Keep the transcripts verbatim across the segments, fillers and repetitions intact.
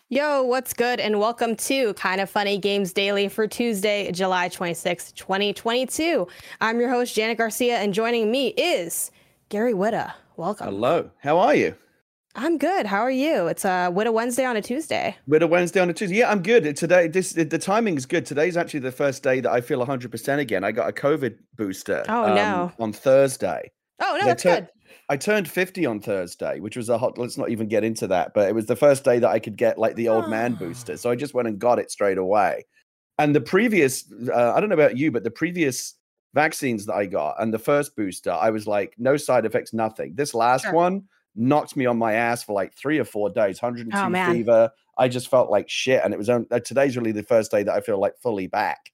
Yo, what's good? And welcome to Kind of Funny Games Daily for Tuesday, July twenty-sixth, twenty twenty-two. I'm your host, Janet Garcia, and joining me is Gary Whitta. Welcome. Hello. How are you? I'm good. How are you? It's a Whitta Wednesday on a Tuesday. Whitta Wednesday on a Tuesday. Yeah, I'm good. Today, this the timing is good. Today's actually the first day that I feel one hundred percent again. I got a COVID booster Oh, um, no. on Thursday. Oh, no, I that's tur- good. I turned fifty on Thursday, which was a hot, let's not even get into that, but it was the first day that I could get like the old man booster. So I just went and got it straight away. And the previous, uh, I don't know about you, but the previous vaccines that I got and the first booster, I was like, no side effects, nothing. This last Sure. one knocked me on my ass for like three or four days, one hundred two Oh, man. fever. I just felt like shit. And it was on, uh, today's really the first day that I feel like fully back.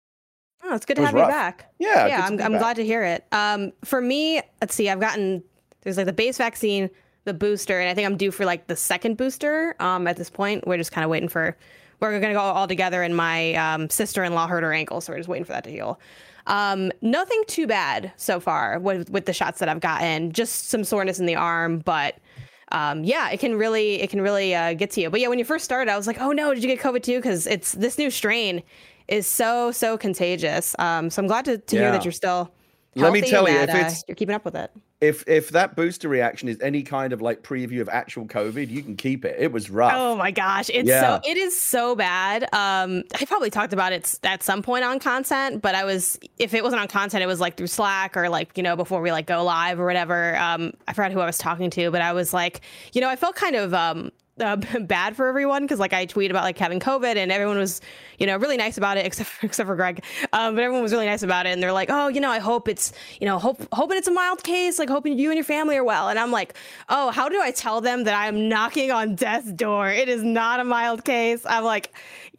Oh, it's good to It was have you rough. back. Yeah. Yeah, good to I'm, be I'm back. glad to hear it. Um, for me, let's see, I've gotten, there's like the base vaccine, the booster, and I think I'm due for like the second booster um, at this point. We're just kind of waiting for, we're going to go all together, and my um, sister-in-law hurt her ankle, so we're just waiting for that to heal. Um, nothing too bad so far with, with the shots that I've gotten, just some soreness in the arm, but um, yeah, it can really, it can really uh, get to you. But yeah, when you first started, I was like, oh no, did you get COVID too? Because it's, this new strain is so, so contagious. Um, so I'm glad to, to hear Yeah. that you're still Let me healthy tell and you, that, if uh, it's- you're keeping up with it. If if that booster reaction is any kind of like preview of actual COVID, you can keep it. It was rough. Oh my gosh, it's Yeah. so it is so bad. Um, I probably talked about it s- at some point on content, but I was if it wasn't on content, it was like through Slack or like you know before we like go live or whatever. Um, I forgot who I was talking to, but I was like, you know, I felt kind of um. Uh, bad for everyone because like I tweet about like having COVID and everyone was you know really nice about it except for, except for Greg um, but everyone was really nice about it and they're like oh you know I hope it's you know hope hoping it's a mild case like hoping you and your family are well and I'm like oh how do I tell them that I am knocking on death's door? It is not a mild case. I'm like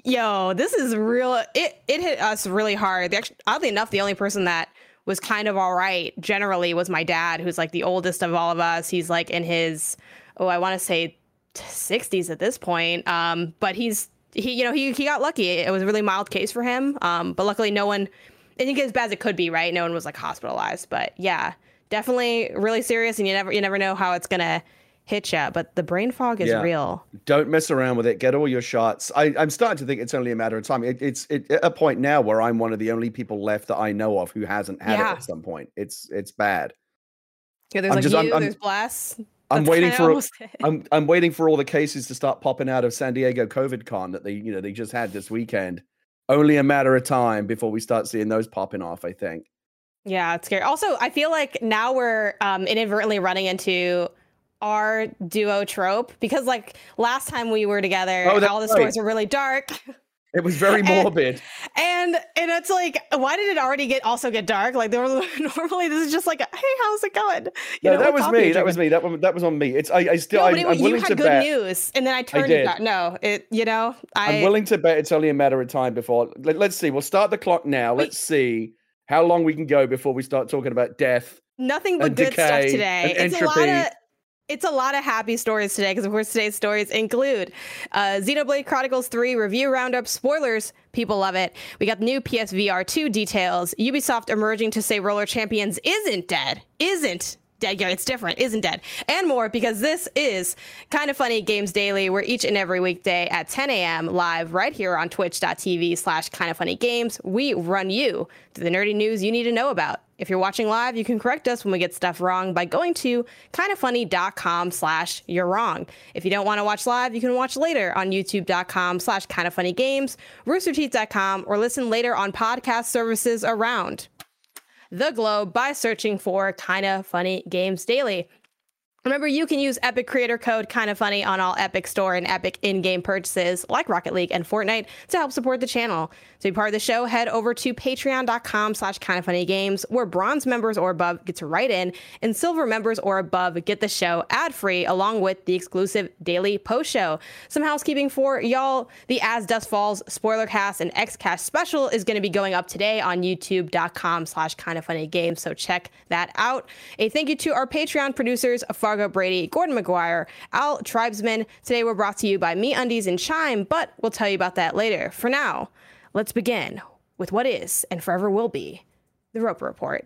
yo this is real. It it hit us really hard. The, actually, oddly enough the only person that was kind of all right generally was my dad who's like the oldest of all of us. He's like in his oh I want to say sixties at this point. Um, but he's, he, you know, he, he got lucky. It was a really mild case for him. Um, but luckily no one, I think as bad as it could be, right? No one was like hospitalized, but yeah, definitely really serious. And you never, you never know how it's going to hit you, but the brain fog is Yeah. real. Don't mess around with it. Get all your shots. I, I'm starting to think it's only a matter of time. It, it's it, at a point now where I'm one of the only people left that I know of who hasn't had Yeah. it at some point. It's it's bad. Yeah, there's I'm like just- you, I'm- I'm- there's Bless. I'm That's waiting kinda for almost it. I'm I'm waiting for all the cases to start popping out of San Diego COVID Con that they you know they just had this weekend. Only a matter of time before we start seeing those popping off, I think. Yeah, it's scary. Also, I feel like now we're um, inadvertently running into our duo trope because like last time we were together, Oh, that's all the right. stories were really dark. It was very And- morbid. And and it's like, why did it already get also get dark? Like there were normally this is just like, hey, how's it going? You No, know, that what was coffee me. you That was drinking? me. That one, that was on me. It's I, I still No, I'm, but it, I'm you willing had to good bet. news, and then I turned did. it down. No, it you know I I'm willing to bet it's only a matter of time before. Let, let's see. We'll start the clock now. Wait. Let's see how long we can go before we start talking about death. nothing but and good stuff decay today. and It's a lot entropy. of it's a lot of happy stories today because of course today's stories include uh, Xenoblade Chronicles three review roundup, spoilers. People love it. We got the new P S V R two details. Ubisoft emerging to say Roller Champions isn't dead. Isn't dead. Yeah, it's different. Isn't dead. And more because this is Kind of Funny Games Daily. We're each and every weekday at ten a.m. live right here on twitch.tv slash kind of funny games. We run you through the nerdy news you need to know about. If you're watching live, you can correct us when we get stuff wrong by going to kindoffunny.com slash you're wrong. If you don't want to watch live, you can watch later on youtube.com slash kindoffunnygames, rooster teeth dot com, or listen later on podcast services around the globe by searching for Kinda Funny Games Daily. Remember, you can use Epic Creator Code Kinda Funny on all Epic Store and Epic in-game purchases like Rocket League and Fortnite to help support the channel. To be part of the show, head over to patreon.com slash kindoffunnygames, where bronze members or above get to write in, and silver members or above get the show ad-free, along with the exclusive daily post show. Some housekeeping for y'all. The As Dust Falls spoiler cast and X-Cast special is going to be going up today on youtube.com slash kindoffunnygames, so check that out. A thank you to our Patreon producers, Fargo Brady, Gordon McGuire, Al Tribesman. Today we're brought to you by MeUndies and Chime, but we'll tell you about that later. For now, let's begin with what is and forever will be the Roper Report.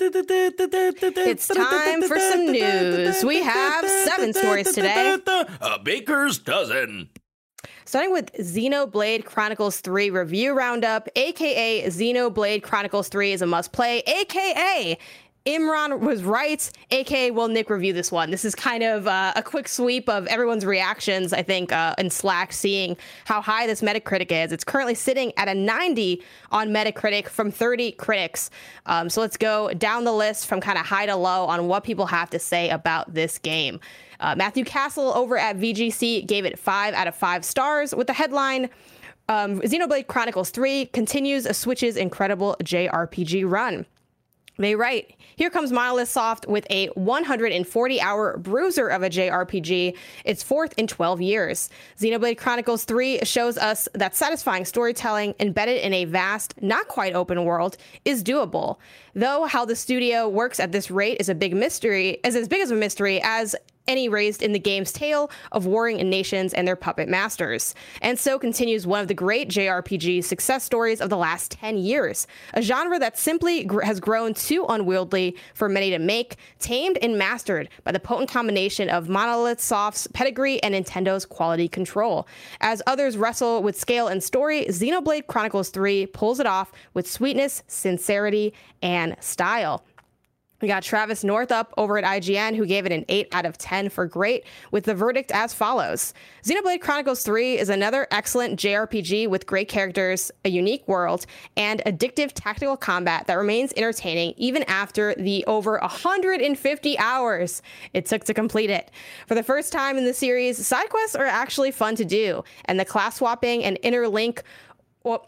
It's time for some news. We have seven stories today. A baker's dozen. starting with Xenoblade Chronicles three review roundup, aka Xenoblade Chronicles three is a must play, aka Imran was right, aka will Nick review this one. This is kind of uh, a quick sweep of everyone's reactions, I think, uh, in Slack, seeing how high this Metacritic is. It's currently sitting at a ninety on Metacritic from thirty critics. Um, so let's go down the list from kind of high to low on what people have to say about this game. Uh, Matthew Castle over at V G C gave it five out of five stars with the headline, um, Xenoblade Chronicles three continues a Switch's incredible J R P G run. They write, here comes Monolith Soft with a one hundred forty hour bruiser of a J R P G, its fourth in twelve years. Xenoblade Chronicles three shows us that satisfying storytelling embedded in a vast, not quite open world is doable. Though how the studio works at this rate is a big mystery, is as big as a mystery as any raised in the game's tale of warring nations and their puppet masters. And so continues one of the great J R P G success stories of the last ten years, a genre that simply gr- has grown too unwieldy for many to make, tamed and mastered by the potent combination of Monolith Soft's pedigree and Nintendo's quality control. As others wrestle with scale and story, Xenoblade Chronicles three pulls it off with sweetness, sincerity, and style. We got Travis Northup over at I G N, who gave it an eight out of ten for great, with the verdict as follows. Xenoblade Chronicles three is another excellent J R P G with great characters, a unique world, and addictive tactical combat that remains entertaining even after the over one hundred fifty hours it took to complete it. For the first time in the series, side quests are actually fun to do, and the class swapping and interlink, well,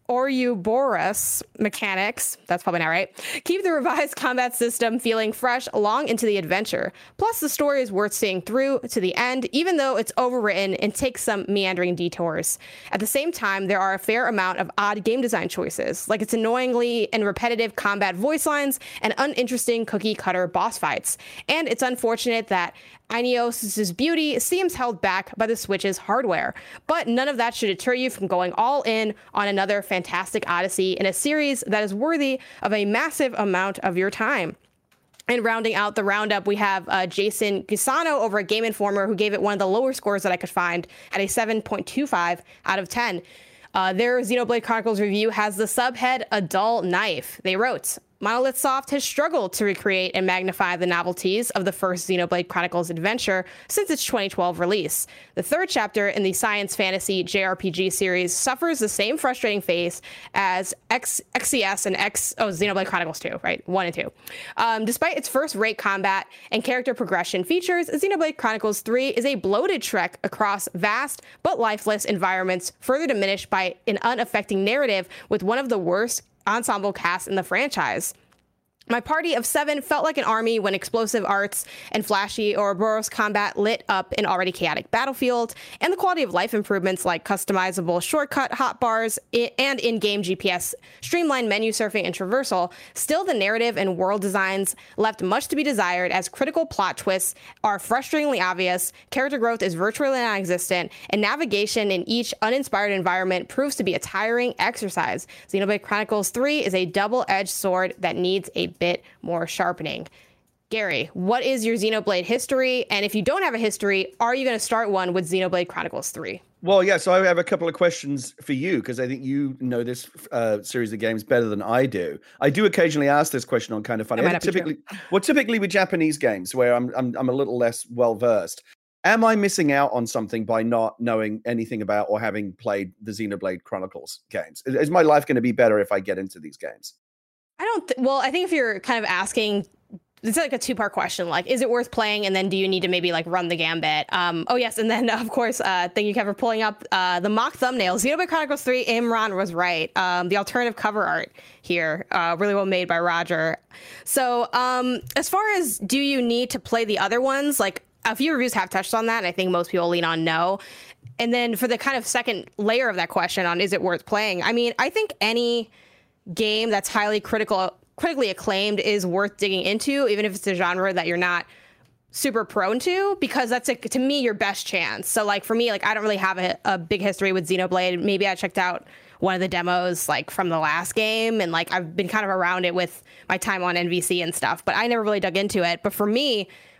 Ouroboros mechanics, that's probably not right, keep the revised combat system feeling fresh long into the adventure. Plus, the story is worth seeing through to the end, even though it's overwritten and takes some meandering detours. At the same time, there are a fair amount of odd game design choices, like its annoyingly and repetitive combat voice lines and uninteresting cookie-cutter boss fights. And it's unfortunate that Ineos' beauty seems held back by the Switch's hardware, but none of that should deter you from going all in on another fantastic odyssey in a series that is worthy of a massive amount of your time. And rounding out the roundup, we have uh, Jason Gisano over at Game Informer, who gave it one of the lower scores that I could find at a seven point two five out of ten. Uh, their Xenoblade Chronicles review has the subhead, A Dull Knife. They wrote, Monolith Soft has struggled to recreate and magnify the novelties of the first Xenoblade Chronicles adventure since its twenty twelve release. The third chapter in the science fantasy J R P G series suffers the same frustrating fate as X, X C S and X, oh, Xenoblade Chronicles two, right? One and two. Um, despite its first-rate combat and character progression features, Xenoblade Chronicles three is a bloated trek across vast but lifeless environments, further diminished by an unaffecting narrative with one of the worst ensemble cast in the franchise. My party of seven felt like an army when explosive arts and flashy Ouroboros combat lit up an already chaotic battlefield, and the quality of life improvements like customizable shortcut hotbars and in-game G P S, streamlined menu surfing and traversal. Still, the narrative and world designs left much to be desired, as critical plot twists are frustratingly obvious, character growth is virtually non-existent, and navigation in each uninspired environment proves to be a tiring exercise. Xenoblade Chronicles three is a double-edged sword that needs a bit more sharpening. Gary, what is your Xenoblade history? And if you don't have a history, are you going to start one with Xenoblade Chronicles three? Well, yeah, so I have a couple of questions for you, because I think you know this uh, series of games better than I do. I do occasionally ask this question on Kind of Funny. Typically, well, typically with Japanese games, where I'm, I'm I'm a little less well versed. Am I missing out on something by not knowing anything about or having played the Xenoblade Chronicles games? Is my life going to be better if I get into these games? I don't, th- well, I think if you're kind of asking, it's like a two part question, like, is it worth playing? And then do you need to maybe like run the gambit? Um, oh, yes. And then, of course, uh, thank you, Kevin, for pulling up uh, the mock thumbnail. Xenoblade Chronicles three, Imran was right. Um, the alternative cover art here, uh, really well made by Roger. So um, as far as do you need to play the other ones, like a few reviews have touched on that, and I think most people lean on no. And then for the kind of second layer of that question on is it worth playing? I mean, I think any game that's highly critical, critically acclaimed is worth digging into, even if it's a genre that you're not super prone to, because that's, a, to me, your best chance. So, like, for me, like, I don't really have a, a big history with Xenoblade. Maybe I checked out one of the demos, like, from the last game, and, like, I've been kind of around it with my time on N V C and stuff, but I never really dug into it. But for me,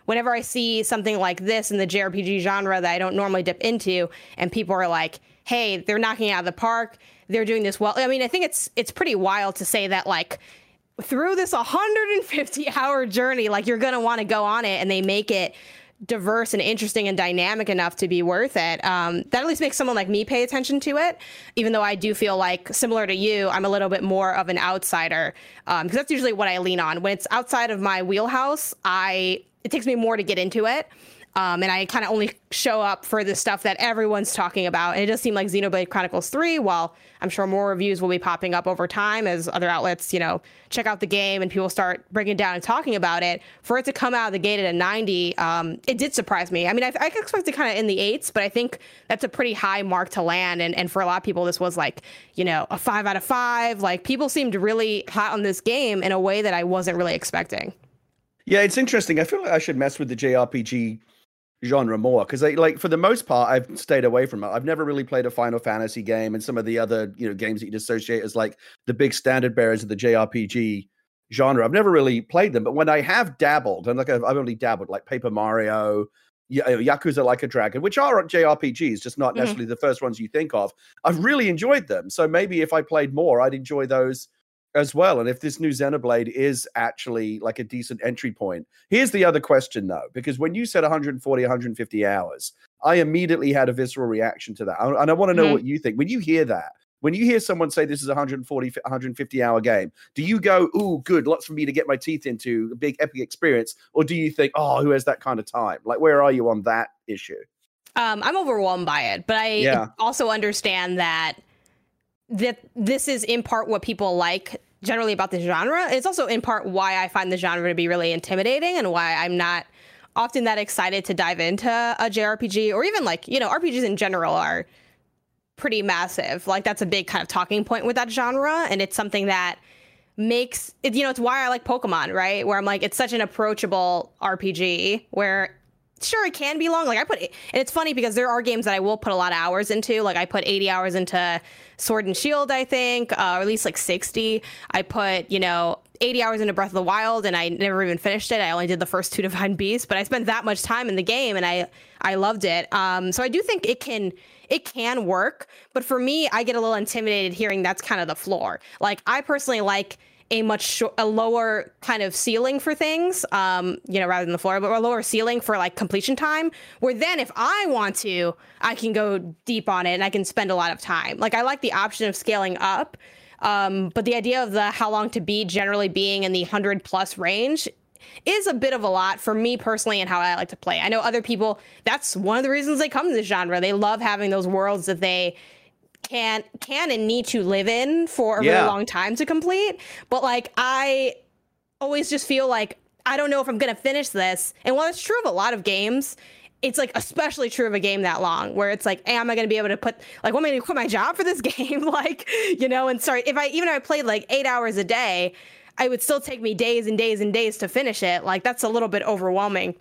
whenever I see something like this in the J R P G genre that I don't normally dip into, and people are like, hey, they're knocking it out of the park, they're doing this well. I mean, I think it's it's pretty wild to say that, like, through this one hundred fifty hour journey, like, you're going to want to go on it, and they make it diverse and interesting and dynamic enough to be worth it. Um, that at least makes someone like me pay attention to it, even though I do feel like, similar to you, I'm a little bit more of an outsider, because um, that's usually what I lean on. When it's outside of my wheelhouse, I it takes me more to get into it. Um, and I kind of only show up for the stuff that everyone's talking about. And it does seem like Xenoblade Chronicles three, while I'm sure more reviews will be popping up over time as other outlets, you know, check out the game and people start breaking it down and talking about it, for it to come out of the gate at a ninety, um, it did surprise me. I mean, I, I expected kind of in the eights, but I think that's a pretty high mark to land. And, and for a lot of people, this was like, you know, a five out of five. Like, people seemed really hot on this game in a way that I wasn't really expecting. Yeah, it's interesting. I feel like I should mess with the J R P G genre more, because I like for the most part I've stayed away from it. I've never really played a Final Fantasy game and some of the other, you know, games that you'd associate as like the big standard bearers of the J R P G genre. I've never really played them, but when I have dabbled, and like I've, I've only dabbled, like Paper Mario, y- Yakuza Like a Dragon, which are J R P Gs, just not necessarily mm-hmm. the first ones you think of, I've really enjoyed them. So maybe if I played more, I'd enjoy those as well. And if this new Xenoblade is actually like a decent entry point, here's the other question though, because when you said one hundred forty, one hundred fifty hours, I immediately had a visceral reaction to that. And I want to know mm-hmm. what you think. When you hear that, when you hear someone say this is a one hundred forty, one hundred fifty hour game, do you go, ooh, good, lots for me to get my teeth into, a big epic experience? Or do you think, oh, who has that kind of time? Like, where are you on that issue? Um, I'm overwhelmed by it, but I yeah. also understand that that this is in part what people like generally about the genre. It's also in part why I find the genre to be really intimidating, and why I'm not often that excited to dive into a J R P G, or even, like, you know, R P Gs in general are pretty massive. Like, that's a big kind of talking point with that genre, and it's something that makes it, you know, it's why I like Pokemon, right? Where I'm like, it's such an approachable R P G where, sure, it can be long. Like, I put, and it's funny because there are games that I will put a lot of hours into. Like, I put eighty hours into Sword and Shield, I think, uh, or at least like sixty. I put, you know, eighty hours into Breath of the Wild, and I never even finished it. I only did the first two Divine Beasts, but I spent that much time in the game, and I I loved it. Um, so I do think it can it can work, but for me, I get a little intimidated hearing that's kind of the floor. Like, I personally like a much short, a lower kind of ceiling for things, um, you know, rather than the floor, but a lower ceiling for like completion time, where then if I want to, I can go deep on it and I can spend a lot of time. Like, I like the option of scaling up, um, but the idea of the how long to beat generally being in the one hundred plus range is a bit of a lot for me personally, and how I like to play. I know other people, that's one of the reasons they come to this genre. They love having those worlds that they can can and need to live in for a yeah. really long time to complete. But like, I always just feel like I don't know if I'm gonna finish this. And while it's true of a lot of games, it's like especially true of a game that long, where it's like, hey, am I gonna be able to put, like, want me to quit my job for this game? Like, you know, and sorry, if I even if I played like eight hours a day, I would still take me days and days and days to finish it. Like, that's a little bit overwhelming.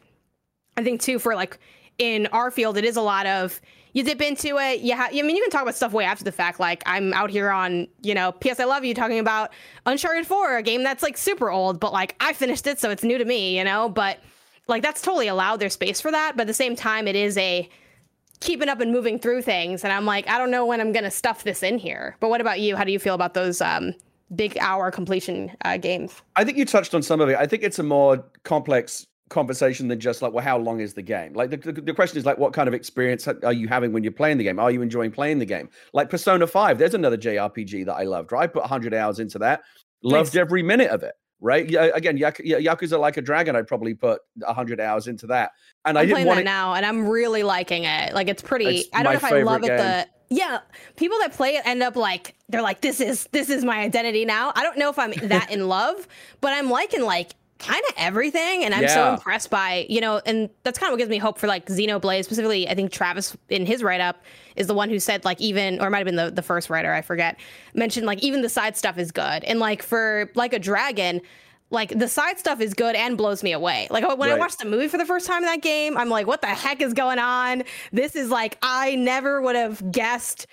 I think too, for like in our field, it is a lot of, you dip into it. You ha- I mean, you can talk about stuff way after the fact. Like, I'm out here on, you know, P S I Love You talking about Uncharted four, a game that's like super old, but like I finished it, so it's new to me, you know. But like, that's totally allowed. There's space for that. But at the same time, it is a keeping up and moving through things. And I'm like, I don't know when I'm gonna stuff this in here. But what about you? How do you feel about those um, big hour completion uh, games? I think you touched on some of it. I think it's a more complex conversation than just like, well, how long is the game? Like, the, the, the question is like, what kind of experience are you having when you're playing the game? Are you enjoying playing the game? Like Persona five, there's another J R P G that I loved, right? I put one hundred hours into that, loved nice. every minute of it, right? Yeah, again, Yak- Yakuza Like a Dragon, I'd probably put one hundred hours into that. And I'm I didn't playing want that it now, and I'm really liking it. Like, it's pretty, it's I don't know if I love game. it the yeah, people that play it end up like, they're like, this is this is my identity now. I don't know if I'm that in love, but I'm liking like kind of everything, and I'm yeah. so impressed by, you know, and that's kind of what gives me hope for like Xenoblade specifically. I think Travis in his write-up is the one who said like, even, or it might have been the, the first writer, I forget, mentioned like even the side stuff is good. And like for Like a Dragon, like the side stuff is good and blows me away. Like when right. I watched the movie for the first time in that game, I'm like, what the heck is going on? This is like, I never would have guessed.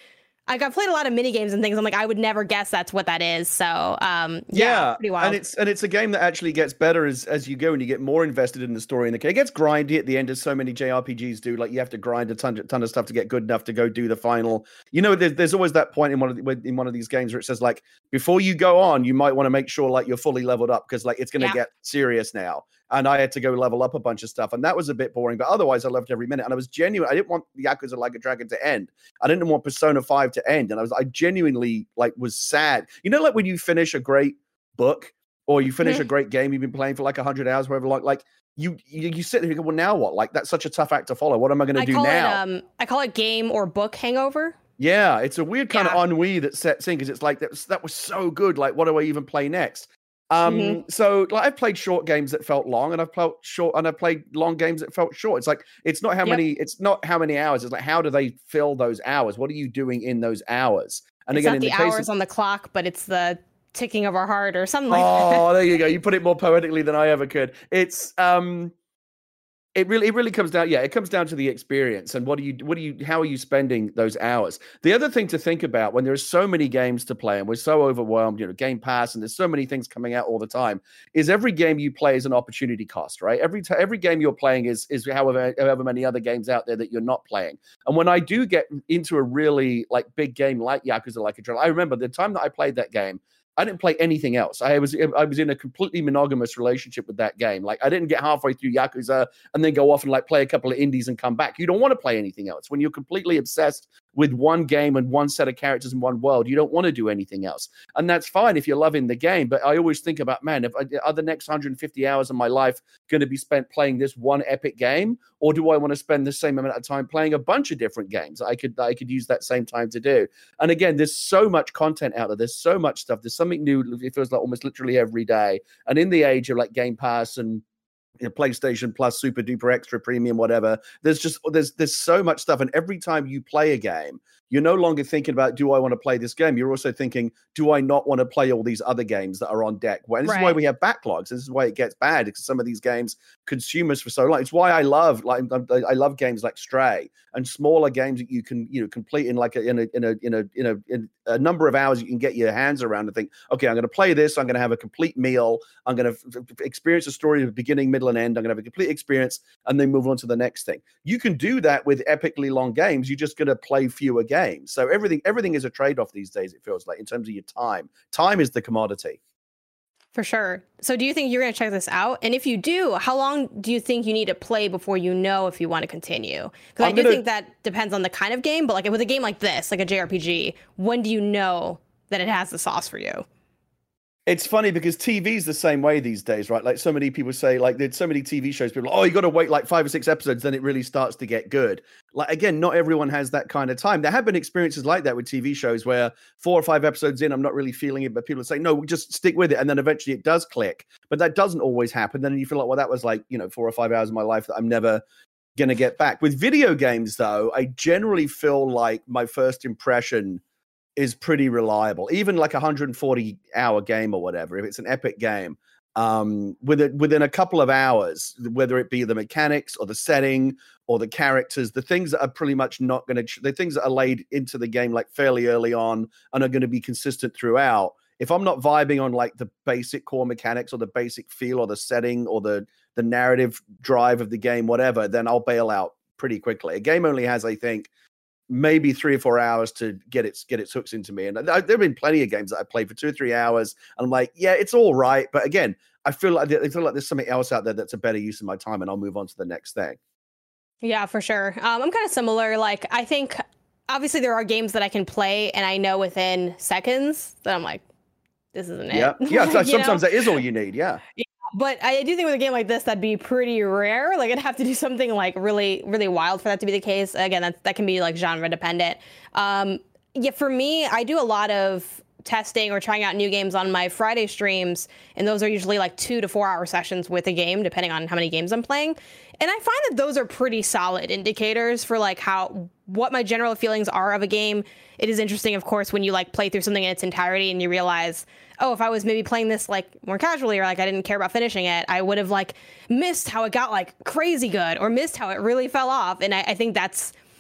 Like I've played a lot of mini games and things. I'm like, I would never guess that's what that is. So um, yeah, yeah, pretty wild. and it's and it's a game that actually gets better as as you go and you get more invested in the story. And the it gets grindy at the end, as so many J R P Gs do. Like you have to grind a ton, ton of stuff to get good enough to go do the final. You know, there's, there's always that point in one of the, in one of these games where it says like, before you go on, you might want to make sure like you're fully leveled up because like it's going to yeah. get serious now. And I had to go level up a bunch of stuff, and that was a bit boring. But otherwise, I loved every minute, and I was genuine. I didn't want Yakuza Like a Dragon to end. I didn't want Persona five to end, and I was I genuinely like was sad. You know, like when you finish a great book or you finish mm-hmm. a great game you've been playing for like a hundred hours, whatever. Like like you, you you sit there and you go, well, now what? Like that's such a tough act to follow. What am I going to do call now? It, um, I call it game or book hangover. Yeah, it's a weird kind yeah. of ennui that sets in because it's like that was, that was so good. Like, what do I even play next? Um, mm-hmm. So like I've played short games that felt long, and I've played short, and I've played long games that felt short. It's like it's not how yep. many, it's not how many hours. It's like how do they fill those hours? What are you doing in those hours? And it's again, not in the, the hours case of, on the clock, but it's the ticking of our heart or something like oh, that. Oh, there you go. You put it more poetically than I ever could. It's um. It really, it really comes down. Yeah, it comes down to the experience and what do you, what do you, how are you spending those hours? The other thing to think about when there's so many games to play and we're so overwhelmed, you know, Game Pass and there's so many things coming out all the time, is every game you play is an opportunity cost, right? Every t- every game you're playing is is however however many other games out there that you're not playing. And when I do get into a really like big game like Yakuza Like a Dragon, I remember the time that I played that game. I didn't play anything else. I was I was in a completely monogamous relationship with that game. Like I didn't get halfway through Yakuza and then go off and like play a couple of indies and come back. You don't want to play anything else. When you're completely obsessed with one game and one set of characters in one world, you don't want to do anything else. And that's fine if you're loving the game. But I always think about, man, if I, are the next one hundred fifty hours of my life going to be spent playing this one epic game? Or do I want to spend the same amount of time playing a bunch of different games I could I could use that same time to do? And again, there's so much content out there. There's so much stuff. There's something new. It feels like almost literally every day. And in the age of like Game Pass and you know, PlayStation Plus, Super Duper Extra Premium, whatever, there's just there's there's so much stuff. And every time you play a game, you're no longer thinking about, do I want to play this game? You're also thinking, do I not want to play all these other games that are on deck? Well, this right. is why we have backlogs. This is why it gets bad, because some of these games consume us for so long. It's why I love like I love games like Stray and smaller games that you can you know complete in like a, in a in a in a in a in a number of hours you can get your hands around and think, okay, I'm going to play this. I'm going to have a complete meal. I'm going to f- f- experience the story of beginning, middle, and end. I'm going to have a complete experience and then move on to the next thing. You can do that with epically long games. You're just going to play fewer games. So everything everything is a trade-off these days, it feels like, in terms of your time. Time is the commodity. For sure. So do you think you're going to check this out? And if you do, how long do you think you need to play before you know if you want to continue? Because I do gonna... think that depends on the kind of game. But like with a game like this, like a J R P G, when do you know that it has the sauce for you? It's funny because T V's the same way these days, right? Like so many people say, like there's so many T V shows, people are like, oh, you got to wait like five or six episodes, then it really starts to get good. Like, again, not everyone has that kind of time. There have been experiences like that with T V shows where four or five episodes in, I'm not really feeling it, but people say, no, just stick with it. And then eventually it does click. But that doesn't always happen. Then you feel like, well, that was like, you know, four or five hours of my life that I'm never going to get back. With video games, though, I generally feel like my first impression is pretty reliable. Even like a one hundred forty hour game or whatever, if it's an epic game, um, within, within a couple of hours, whether it be the mechanics or the setting or the characters, the things that are pretty much not going to, ch- the things that are laid into the game like fairly early on and are going to be consistent throughout. If I'm not vibing on like the basic core mechanics or the basic feel or the setting or the, the narrative drive of the game, whatever, then I'll bail out pretty quickly. A game only has, I think, maybe three or four hours to get its get its hooks into me. And I, there have been plenty of games that I played for two or three hours, and I'm like, yeah, it's all right. But again, I feel like I feel like there's something else out there that's a better use of my time, and I'll move on to the next thing. Yeah, for sure. Um, I'm kind of similar. Like, I think obviously there are games that I can play, and I know within seconds that I'm like, this isn't it. Yeah, yeah. Sometimes know? that is all you need. Yeah. yeah. But I do think with a game like this, that'd be pretty rare. Like, I'd have to do something like really, really wild for that to be the case. Again, that that can be like genre dependent. Um, yeah, for me, I do a lot of testing or trying out new games on my Friday streams, and those are usually like two to four hour sessions with a game, depending on how many games I'm playing. And I find that those are pretty solid indicators for like how what my general feelings are of a game. It is interesting, of course, when you like play through something in its entirety and you realize, oh, if I was maybe playing this like more casually or like I didn't care about finishing it, I would have like missed how it got like crazy good or missed how it really fell off. And I, I think that's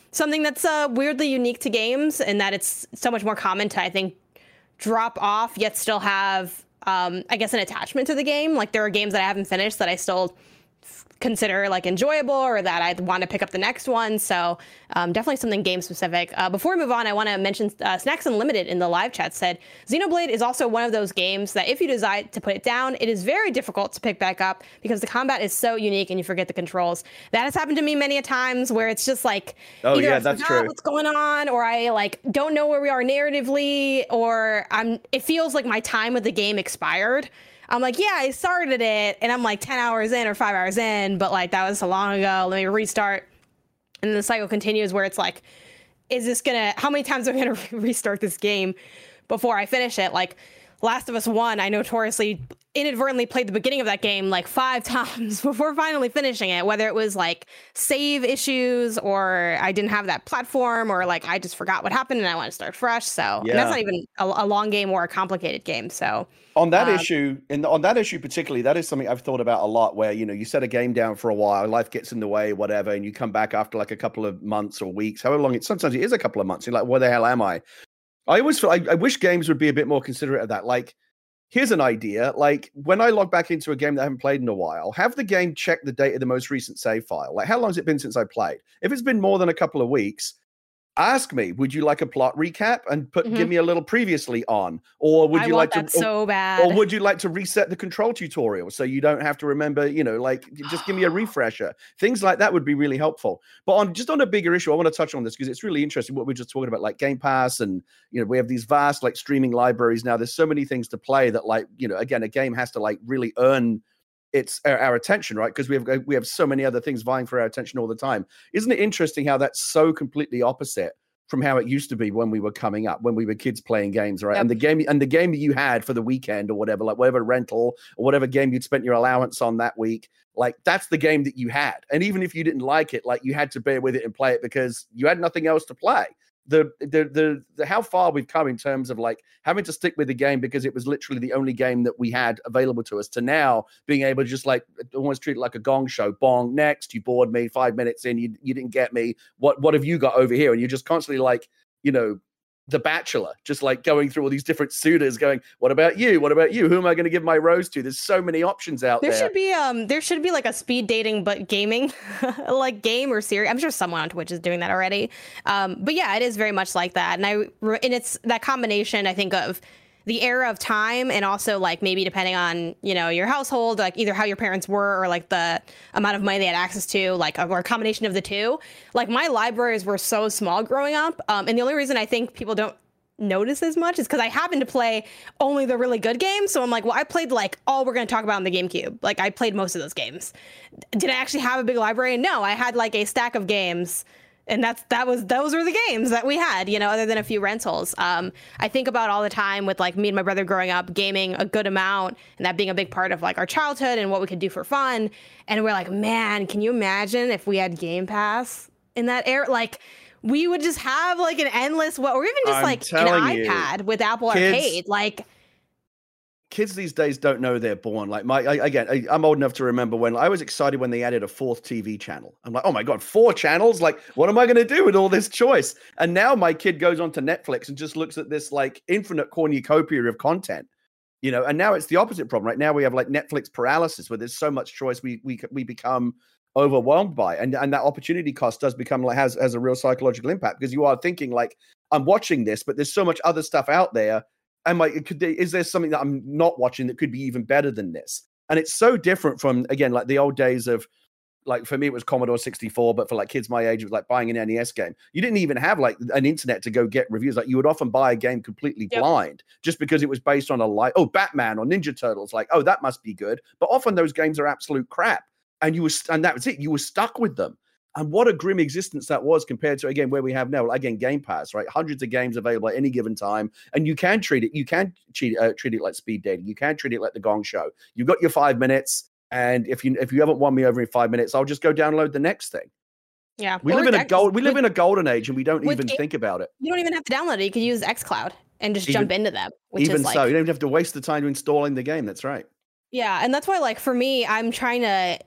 something that's uh, weirdly unique to games, in that it's so much more common to, I think, drop off yet still have, um, I guess, an attachment to the game. Like, there are games that I haven't finished that I still consider like enjoyable, or that I want to pick up the next one. So um, definitely something game specific. Uh, before we move on, I want to mention uh, Snacks Unlimited in the live chat said, Xenoblade is also one of those games that if you decide to put it down, it is very difficult to pick back up because the combat is so unique and you forget the controls. That has happened to me many a times where it's just like, oh either yeah, I that's forgot true. what's going on, or I like don't know where we are narratively, or I'm. It feels like my time with the game expired. I'm like, yeah, I started it, and I'm like ten hours in or five hours in, but like that was so long ago. Let me restart. And then the cycle continues where it's like, is this gonna, how many times am I gonna restart this game before I finish it? Like Last of Us one, I notoriously inadvertently played the beginning of that game like five times before finally finishing it, whether it was like save issues, or I didn't have that platform, or like I just forgot what happened and I want to start fresh. So Yeah. and that's not even a, a long game or a complicated game. So on that um, issue, in on that issue particularly, that is something I've thought about a lot. Where you know you set a game down for a while, life gets in the way, whatever, and you come back after like a couple of months or weeks, however long it. Sometimes it is a couple of months. You're like, where the hell am I? I always feel I, I wish games would be a bit more considerate of that. Like, here's an idea. Like, when I log back into a game that I haven't played in a while, have the game check the date of the most recent save file. Like, how long has it been since I played? If it's been more than a couple of weeks, ask me, would you like a plot recap and put Mhm. give me a little previously on? Or would I you want like that to so or, bad. or would you like to reset the control tutorial so you don't have to remember, you know, like just give me a refresher. Things like that would be really helpful. But on just on a bigger issue, I want to touch on this because it's really interesting what we're just talking about, like Game Pass, and you know, we have these vast like streaming libraries now. There's so many things to play that, like, you know, again, a game has to like really earn it's our, our attention, right? Because we have we have so many other things vying for our attention all the time. Isn't it interesting how that's so completely opposite from how it used to be when we were coming up, when we were kids playing games, right? Yep. And the game and the game that you had for the weekend or whatever, like whatever rental or whatever game you'd spent your allowance on that week, like that's the game that you had. And even if you didn't like it, like you had to bear with it and play it because you had nothing else to play. The, the the the how far we've come in terms of like having to stick with the game because it was literally the only game that we had available to us, to now being able to just like almost treat it like a gong show. Bong, next, you bored me, five minutes in, you you didn't get me. What what have you got over here? And you're just constantly like, you know, The Bachelor, just like going through all these different suitors going, what about you? What about you? Who am I going to give my rose to? There's so many options out There there. should be um there should be like a speed dating but gaming like game or series. I'm sure someone on Twitch is doing that already. Um but yeah, it is very much like that. And I and it's that combination, I think, of the era of time and also like maybe depending on, you know, your household, like either how your parents were or like the amount of money they had access to, like or a combination of the two. Like my libraries were so small growing up. Um and the only reason I think people don't notice as much is because I happen to play only the really good games. So I'm like, well, I played like all we're going to talk about on the GameCube. Like I played most of those games. Did I actually have a big library? No, I had like a stack of games, and that's that was those were the games that we had, you know, other than a few rentals. Um, I think about all the time with like me and my brother growing up, gaming a good amount, and that being a big part of like our childhood and what we could do for fun. And we're like, man, can you imagine if we had Game Pass in that era? Like, we would just have like an endless, or even just I'm like an telling you, iPad with Apple kids- Arcade. Like, kids these days don't know they're born. Like my, I, again, I, I'm old enough to remember when I was excited when they added a fourth T V channel. I'm like, oh my God, four channels? Like, what am I going to do with all this choice? And now my kid goes onto Netflix and just looks at this like infinite cornucopia of content, you know, and now it's the opposite problem. Right now we have like Netflix paralysis where there's so much choice we, we, we become overwhelmed by, and and that opportunity cost does become like has has a real psychological impact because you are thinking like, I'm watching this, but there's so much other stuff out there. Am I could is there something that I'm not watching that could be even better than this? And it's so different from, again, like the old days of, like for me it was Commodore sixty-four, but for like kids my age it was like buying an N E S game. You didn't even have like an internet to go get reviews. Like you would often buy a game completely Yep. blind just because it was based on a like, oh, Batman or Ninja Turtles, like, oh, that must be good. But often those games are absolute crap. And you were, and that was it. You were stuck with them. And what a grim existence that was compared to, again, where we have now. Again, Game Pass, right? Hundreds of games available at any given time, and you can treat it. You can treat uh, treat it like speed dating. You can treat it like the Gong Show. You've got your five minutes, and if you if you haven't won me over in five minutes, I'll just go download the next thing. yeah, We Or live in a X- gold. We live with- in a golden age, and we don't with even Game- think about it. You don't even have to download it. You could use xCloud and just Even- jump into them, which Even is like, so, you don't even have to waste the time installing the game. That's right. yeah, and that's why, like, for me, I'm trying to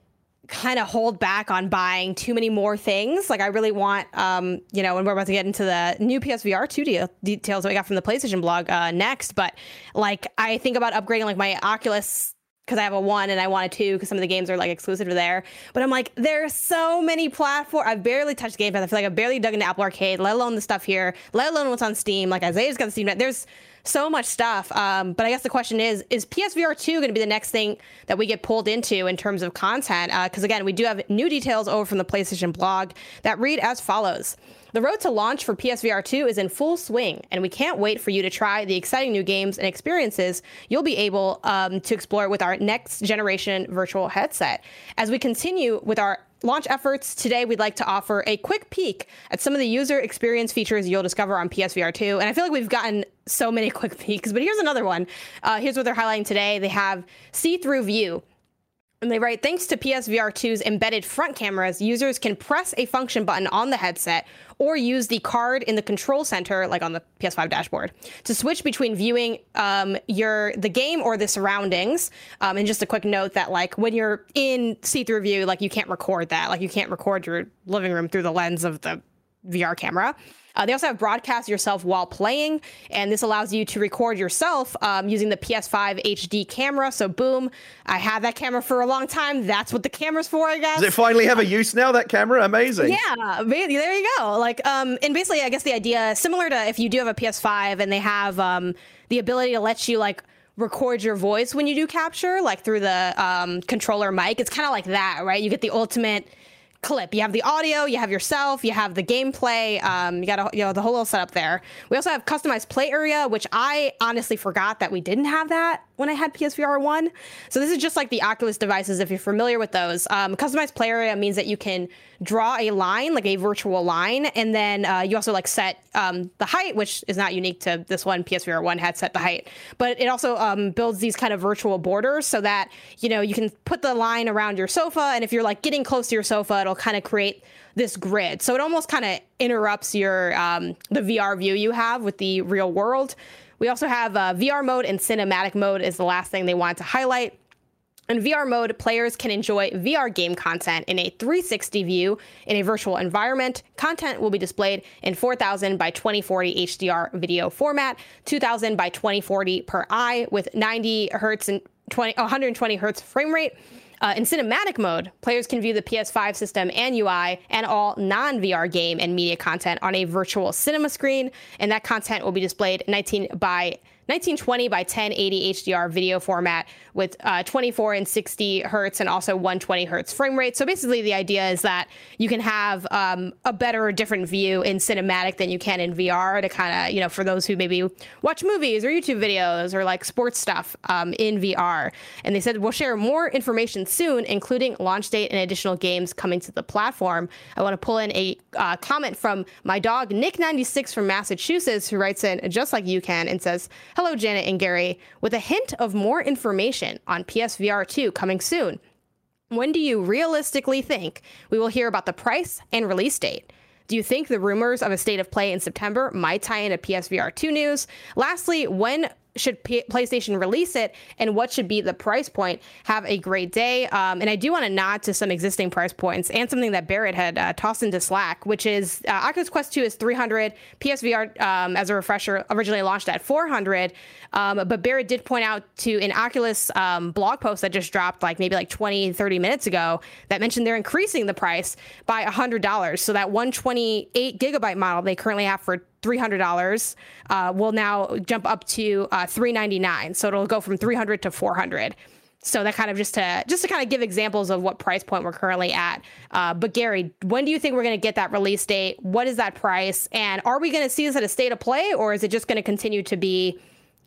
kind of hold back on buying too many more things. Like I really want, um, you know, and we're about to get into the new P S V R two deal, details that we got from the PlayStation blog uh, next. But like, I think about upgrading like my Oculus because I have a one and I want a two because some of the games are like exclusive to there. But I'm like, there's so many platforms. I've barely touched Game Pass. I feel like I've barely dug into Apple Arcade, let alone the stuff here, let alone what's on Steam. Like Isaiah's got the Steam Deck. There's so much stuff. Um, but I guess the question is, is P S V R two going to be the next thing that we get pulled into in terms of content? Because uh, again, we do have new details over from the PlayStation blog that read as follows. The road to launch for P S V R two is in full swing, and we can't wait for you to try the exciting new games and experiences you'll be able um, to explore with our next generation virtual headset. As we continue with our launch efforts, today we'd like to offer a quick peek at some of the user experience features you'll discover on P S V R two. And I feel like we've gotten so many quick peeks, but here's another one. Uh, here's what they're highlighting today. They have see-through view. And they write, thanks to P S V R two's embedded front cameras, users can press a function button on the headset or use the card in the control center, like on the P S five dashboard, to switch between viewing um, your the game or the surroundings. Um, and just a quick note that, like, when you're in see-through view, like, you can't record that. Like, you can't record your living room through the lens of the V R camera. Uh, they also have broadcast yourself while playing, and this allows you to record yourself um, using the P S five H D camera. So boom, I had that camera for a long time. That's what the camera's for, I guess. Does it finally have a use now, that camera? Amazing. Yeah, there you go. Like, um, and basically, I guess the idea, similar to if you do have a P S five and they have um, the ability to let you, like, record your voice when you do capture, like through the um, controller mic. It's kind of like that, right? You get the ultimate clip. You have the audio, you have yourself, you have the gameplay, um, you got a, you know, the whole little setup there. We also have customized play area, which I honestly forgot that we didn't have that when I had P S V R one. So this is just like the Oculus devices, if you're familiar with those. Um, customized play area means that you can draw a line, like a virtual line, and then uh, you also like set um, the height, which is not unique to this one. P S V R one had set the height, but it also um, builds these kind of virtual borders so that, you know, you can put the line around your sofa, and if you're like getting close to your sofa, it'll kind of create this grid. So it almost kind of interrupts your um, the V R view you have with the real world. We also have uh, V R mode and cinematic mode is the last thing they wanted to highlight. In V R mode, players can enjoy V R game content in a three sixty view in a virtual environment. Content will be displayed in four thousand by twenty forty H D R video format, two thousand by twenty forty per eye with ninety hertz and twenty, one hundred twenty hertz frame rate. Uh, in cinematic mode, players can view the P S five system and U I and all non-V R game and media content on a virtual cinema screen, and that content will be displayed nineteen by nineteen twenty by ten eighty H D R video format with uh, twenty-four and sixty hertz and also one hundred twenty hertz frame rate. So basically the idea is that you can have um, a better or different view in cinematic than you can in V R to kind of, you know, for those who maybe watch movies or YouTube videos or like sports stuff um, in V R. And they said, we'll share more information soon, including launch date and additional games coming to the platform. I want to pull in a uh, comment from my dog, Nick ninety-six from Massachusetts, who writes in just like you can and says, hello, Janet and Gary, with a hint of more information on P S V R two coming soon. When do you realistically think we will hear about the price and release date? Do you think the rumors of a state of play in September might tie into P S V R two news? Lastly, when should P- PlayStation release it, and what should be the price point? Have a great day. Um, and I do want to nod to some existing price points and something that Barrett had uh, tossed into Slack, which is uh, Oculus Quest two is three hundred. P S V R, um, as a refresher, originally launched at four hundred. Um, but Barrett did point out to an Oculus um, blog post that just dropped like maybe like twenty, thirty minutes ago that mentioned they're increasing the price by one hundred dollars. So that one twenty-eight gigabyte model they currently have for three hundred dollars uh, will now jump up to uh, three ninety-nine. So it'll go from three hundred to four hundred. So that kind of just to just to kind of give examples of what price point we're currently at. Uh, but Gary, when do you think we're going to get that release date? What is that price? And are we going to see this at a state of play, or is it just going to continue to be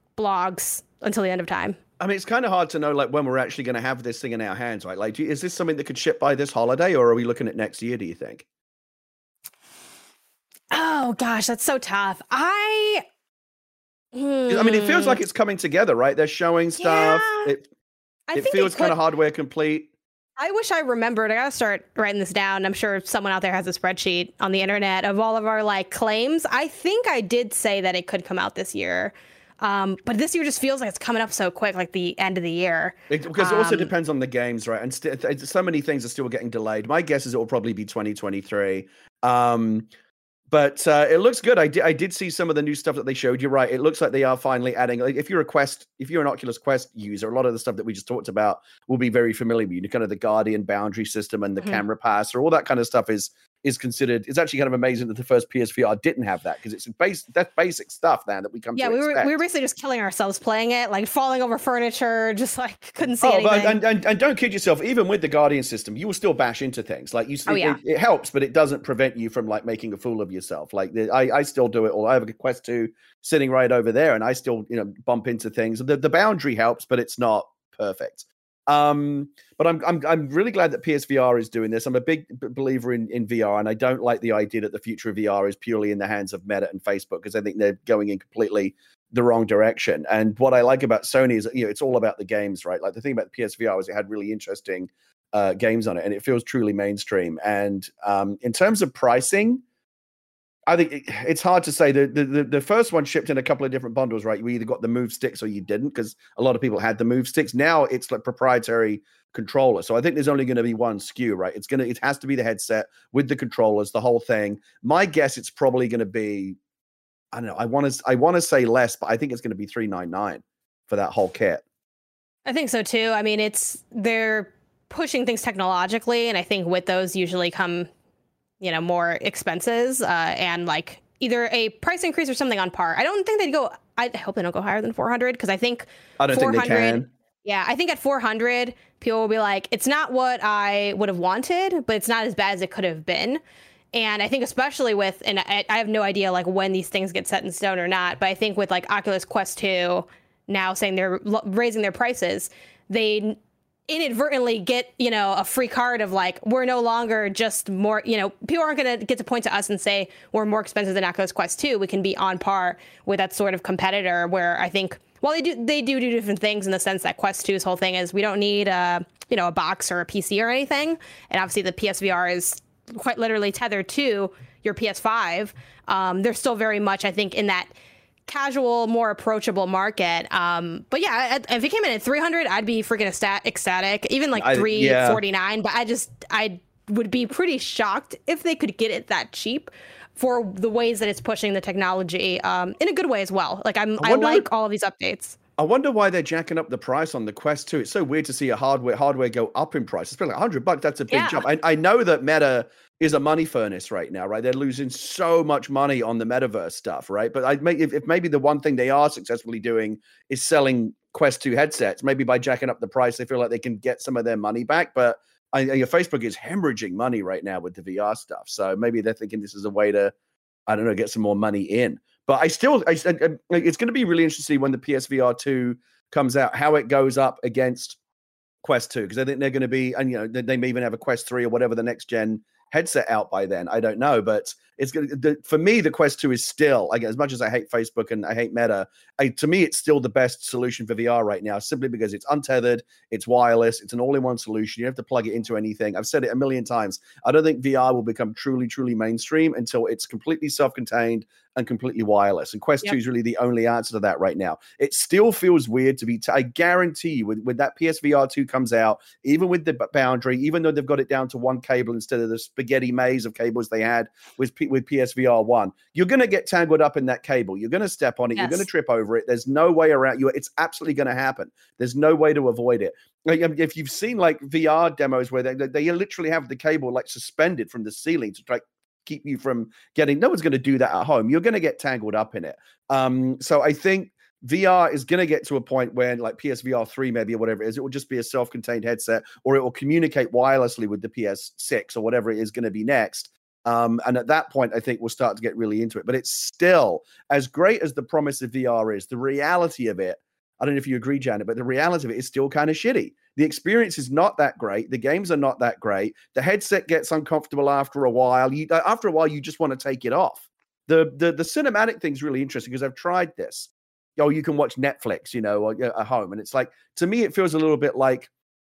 blogs until the end of time? I mean, it's kind of hard to know like when we're actually going to have this thing in our hands, right? Like, do you, is this something that could ship by this holiday, or are we looking at next year, do you think? Oh gosh, that's so tough. I I mean, it feels like it's coming together, right? They're showing stuff. Yeah, it I it think feels it kind could- of hardware complete. I wish I remembered. I gotta start writing this down. I'm sure someone out there has a spreadsheet on the internet of all of our like claims. I think I did say that it could come out this year. Um, but this year just feels like it's coming up so quick, like the end of the year. It, because it also Um, depends on the games, right? And st- th- so many things are still getting delayed. My guess is it will probably be twenty twenty-three. Um, But uh, it looks good. I did, I did see some of the new stuff that they showed. You're right. It looks like they are finally adding. Like, if you're a Quest, if you're an Oculus Quest user, a lot of the stuff that we just talked about will be very familiar with you. Kind of the Guardian boundary system and the Mhm. camera passer, all that kind of stuff is is considered. It's actually kind of amazing that the first P S V R didn't have that, because it's base that's basic stuff now that we come yeah, to we were expect. we were basically just killing ourselves playing it, like falling over furniture, just like couldn't see Oh, anything. but, and, and and don't kid yourself. Even with the Guardian system, you will still bash into things. Like you, Oh, it, yeah. it, it helps, but it doesn't prevent you from like making a fool of yourself. Like the, I, I still do it. All I have a Quest two sitting right over there, and I still, you know, bump into things. The the boundary helps, but it's not perfect. Um, but I'm I'm I'm really glad that P S V R is doing this. I'm a big b- believer in in V R, and I don't like the idea that the future of V R is purely in the hands of Meta and Facebook, because I think they're going in completely the wrong direction. And what I like about Sony is, you know, it's all about the games, right? Like the thing about the P S V R was it had really interesting uh, games on it, and it feels truly mainstream. And um, in terms of pricing, I think it, it's hard to say. The, the the first one shipped in a couple of different bundles, right? You either got the Move sticks or you didn't, because a lot of people had the Move sticks. Now it's like proprietary controller, so I think there's only going to be one S K U, right? It's gonna it has to be the headset with the controllers, the whole thing. My guess, it's probably going to be, I don't know. I want to I want to say less, but I think it's going to be three ninety-nine for that whole kit. I think so too. I mean, it's they're pushing things technologically, and I think with those usually come, you know, more expenses uh, and like either a price increase or something on par. I don't think they'd go. I hope they don't go higher than four hundred, because I think I don't think they can. Yeah, I think at four hundred, people will be like, it's not what I would have wanted, but it's not as bad as it could have been. And I think especially with, and I, I have no idea like when these things get set in stone or not, but I think with like Oculus Quest two now saying they're lo- raising their prices, they inadvertently get, you know, a free card of like, we're no longer just more, you know, people aren't going to get to point to us and say we're more expensive than Oculus Quest two. We can be on par with that sort of competitor, where I think, well, they do they do do different things in the sense that Quest two's whole thing is we don't need a, you know, a box or a P C or anything. And obviously the P S V R is quite literally tethered to your P S five. Um, they're still very much, I think, in that casual, more approachable market. Um, but yeah, if it came in at three hundred, I'd be freaking ecsta- ecstatic. Even like three forty-nine, yeah. But I just, I would be pretty shocked if they could get it that cheap for the ways that it's pushing the technology um, in a good way as well. Like I'm, I, I like what, all of these updates. I wonder why they're jacking up the price on the Quest two. It's so weird to see a hardware hardware go up in price. It's been like a hundred bucks. That's a big yeah. jump. I, I know that Meta is a money furnace right now, right? They're losing so much money on the metaverse stuff, right? But I make if, if maybe the one thing they are successfully doing is selling Quest two headsets, maybe by jacking up the price, they feel like they can get some of their money back. But I, I, Facebook is hemorrhaging money right now with the V R stuff, so maybe they're thinking this is a way to, I don't know, get some more money in. But I still, I, I, it's going to be really interesting when the P S V R two comes out, how it goes up against Quest two, because I think they're going to be, and you know, they, they may even have a Quest three or whatever the next gen headset out by then. I don't know, but it's going to, for me, the Quest two is still, like, as much as I hate Facebook and I hate Meta, I, to me, it's still the best solution for V R right now, simply because it's untethered, it's wireless, it's an all-in-one solution. You don't have to plug it into anything. I've said it a million times. I don't think V R will become truly, truly mainstream until it's completely self-contained and completely wireless. And Quest yep. two is really the only answer to that right now. It still feels weird to be, t- I guarantee you, when, when that P S V R two comes out, even with the b- boundary, even though they've got it down to one cable instead of the spaghetti maze of cables they had with, P- with P S V R one, you're going to get tangled up in that cable. You're going to step on it. Yes. You're going to trip over it. There's no way around you. It's absolutely going to happen. There's no way to avoid it. Like, if you've seen like V R demos where they, they literally have the cable like suspended from the ceiling to try keep you from getting, no one's going to do that at home. You're going to get tangled up in it. Um, so I think V R is going to get to a point where like P S V R three maybe or whatever it is, it will just be a self-contained headset, or it will communicate wirelessly with the P S six or whatever it is going to be next. Um, and at that point, I think we'll start to get really into it. But it's still, as great as the promise of V R is, the reality of it, I don't know if you agree, Janet, but the reality of it is still kind of shitty. The experience is not that great. The games are not that great. The headset gets uncomfortable after a while. You, after a while, you just want to take it off. The the the cinematic thing's really interesting because I've tried this. Oh, you can watch Netflix, you know, at home, and it's like, to me, it feels a little bit like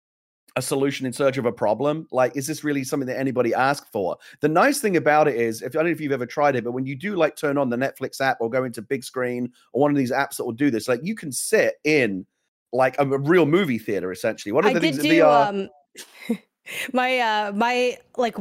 a solution in search of a problem. Like, is this really something that anybody asked for? The nice thing about it is, if I don't know if you've ever tried it, but when you do like turn on the Netflix app or go into big screen or one of these apps that will do this, like you can sit in like a, a real movie theater, essentially. One of I the did things do that V R... um my uh my like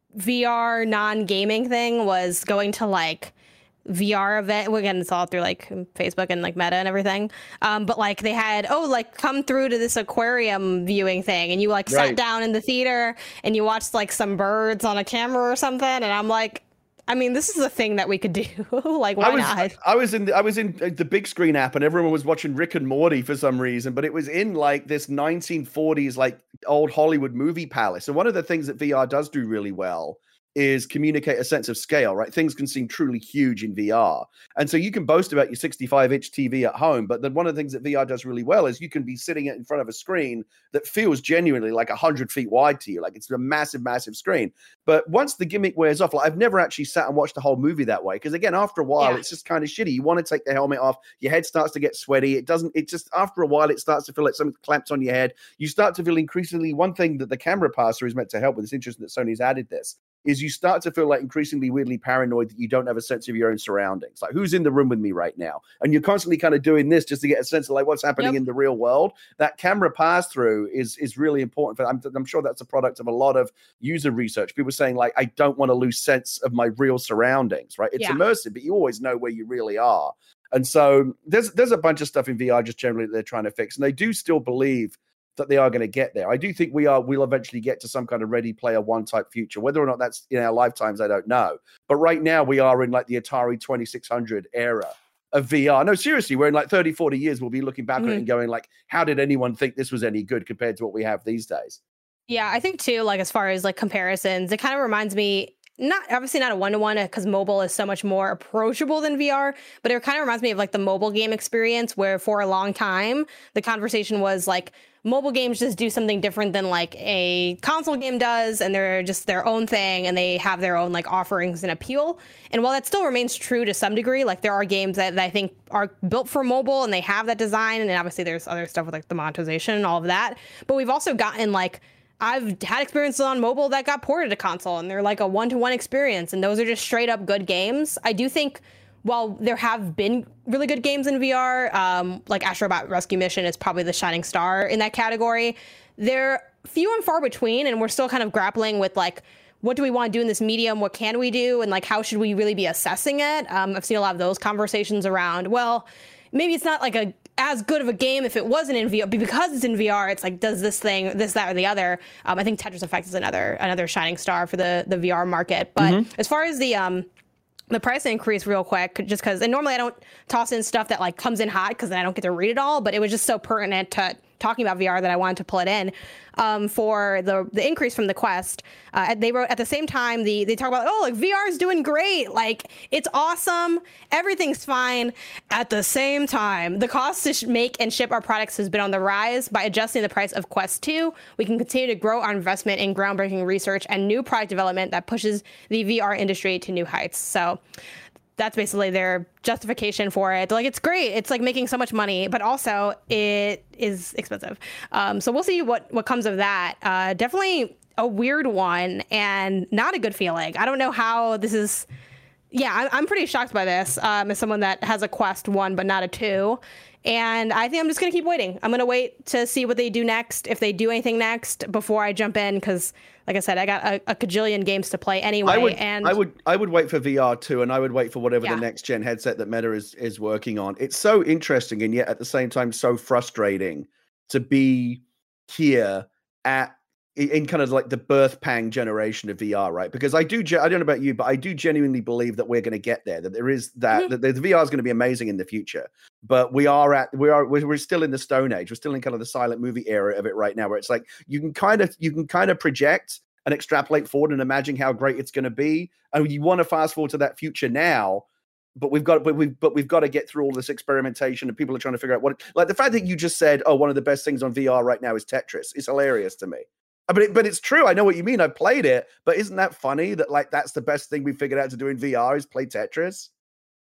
V R non-gaming thing was going to like V R event. Again, it's all through like Facebook and like Meta and everything. Um, but like they had, oh, like come through to this aquarium viewing thing, and you like Right. sat down in the theater and you watched like some birds on a camera or something. And I'm like, I mean, this is a thing that we could do. Like, why I was, not? I was in the, I was in the big screen app, and everyone was watching Rick and Morty for some reason, but it was in like this nineteen forties like old Hollywood movie palace. And one of the things that V R does do really well is communicate a sense of scale, right? Things can seem truly huge in V R. And so you can boast about your sixty-five inch T V at home, but then one of the things that V R does really well is you can be sitting in front of a screen that feels genuinely like one hundred feet wide to you. Like it's a massive, massive screen. But once the gimmick wears off, like I've never actually sat and watched the whole movie that way. Because again, after a while, Yeah. it's just kind of shitty. You want to take the helmet off. Your head starts to get sweaty. It doesn't, it just, after a while, it starts to feel like something clamped on your head. You start to feel increasingly, one thing that the camera passer is meant to help with, it's interesting that Sony's added this, is you start to feel like increasingly weirdly paranoid that you don't have a sense of your own surroundings. Like, who's in the room with me right now? And you're constantly kind of doing this just to get a sense of like what's happening Yep. in the real world. That camera pass through is is really important. For, I'm, I'm sure that's a product of a lot of user research. People saying like, I don't want to lose sense of my real surroundings, right? It's Yeah. immersive, but you always know where you really are. And so there's there's a bunch of stuff in V R just generally that they're trying to fix. And they do still believe that they are going to get there. I do think we are, we'll eventually get to some kind of Ready Player One type future. Whether or not that's in our lifetimes, I don't know. But right now we are in like the Atari twenty-six hundred era of V R. No, seriously, we're in like thirty, forty years. We'll be looking back Mhm. on it and going like, how did anyone think this was any good compared to what we have these days? Yeah, I think too, like as far as like comparisons, it kind of reminds me, not obviously not a one-to-one because mobile is so much more approachable than V R, but it kind of reminds me of like the mobile game experience where for a long time, the conversation was like, mobile games just do something different than like a console game does, and they're just their own thing, and they have their own like offerings and appeal. And while that still remains true to some degree, like there are games that, that I think are built for mobile and they have that design, and obviously there's other stuff with like the monetization and all of that. But we've also gotten like, I've had experiences on mobile that got ported to console, and they're like a one-to-one experience, and those are just straight up good games. I do think while there have been really good games in V R, um, like Astro Bot Rescue Mission is probably the shining star in that category, they're few and far between, and we're still kind of grappling with like, what do we want to do in this medium? What can we do? And like, how should we really be assessing it? Um, I've seen a lot of those conversations around, well, maybe it's not like a as good of a game if it wasn't in V R, but because it's in V R, it's like, does this thing, this, that, or the other? Um, I think Tetris Effect is another another shining star for the the V R market. But Mhm. as far as the um the price increase real quick, just because, and normally I don't toss in stuff that like comes in hot because then I don't get to read it all, but it was just so pertinent to talking about V R that I wanted to pull it in. Um, for the the increase from the Quest, uh, they wrote at the same time, the they talk about, oh, like V R is doing great, like it's awesome, everything's fine. At the same time, the cost to sh- make and ship our products has been on the rise. By adjusting the price of Quest two, we can continue to grow our investment in groundbreaking research and new product development that pushes the V R industry to new heights. So that's basically their justification for it. Like, it's great. It's like making so much money, but also it is expensive. Um, so we'll see what, what comes of that. Uh, definitely a weird one and not a good feeling. I don't know how this is. Yeah, I'm, I'm pretty shocked by this um, as someone that has a Quest one, but not a two. And I think I'm just going to keep waiting. I'm going to wait to see what they do next, if they do anything next, before I jump in. Because, like I said, I got a, a cajillion games to play anyway. I would, and I would, I would wait for V R too, and I would wait for whatever Yeah. the next gen headset that Meta is is working on. It's so interesting, and yet at the same time so frustrating to be here at in kind of like the birth pang generation of V R, right? Because I do, I don't know about you, but I do genuinely believe that we're going to get there. That there is that, Mhm. that the V R is going to be amazing in the future. But we are at, we are, we're, we're still in the Stone Age. We're still in kind of the silent movie era of it right now, where it's like you can kind of, you can kind of project and extrapolate forward and imagine how great it's going to be, and you want to fast forward to that future now. But we've got, but we've, but we've got to get through all this experimentation, and people are trying to figure out what, like the fact that you just said, oh, one of the best things on V R right now is Tetris. It's hilarious to me. But it, but it's true. I know what you mean. I've played it, but isn't that funny that like that's the best thing we figured out to do in V R is play Tetris?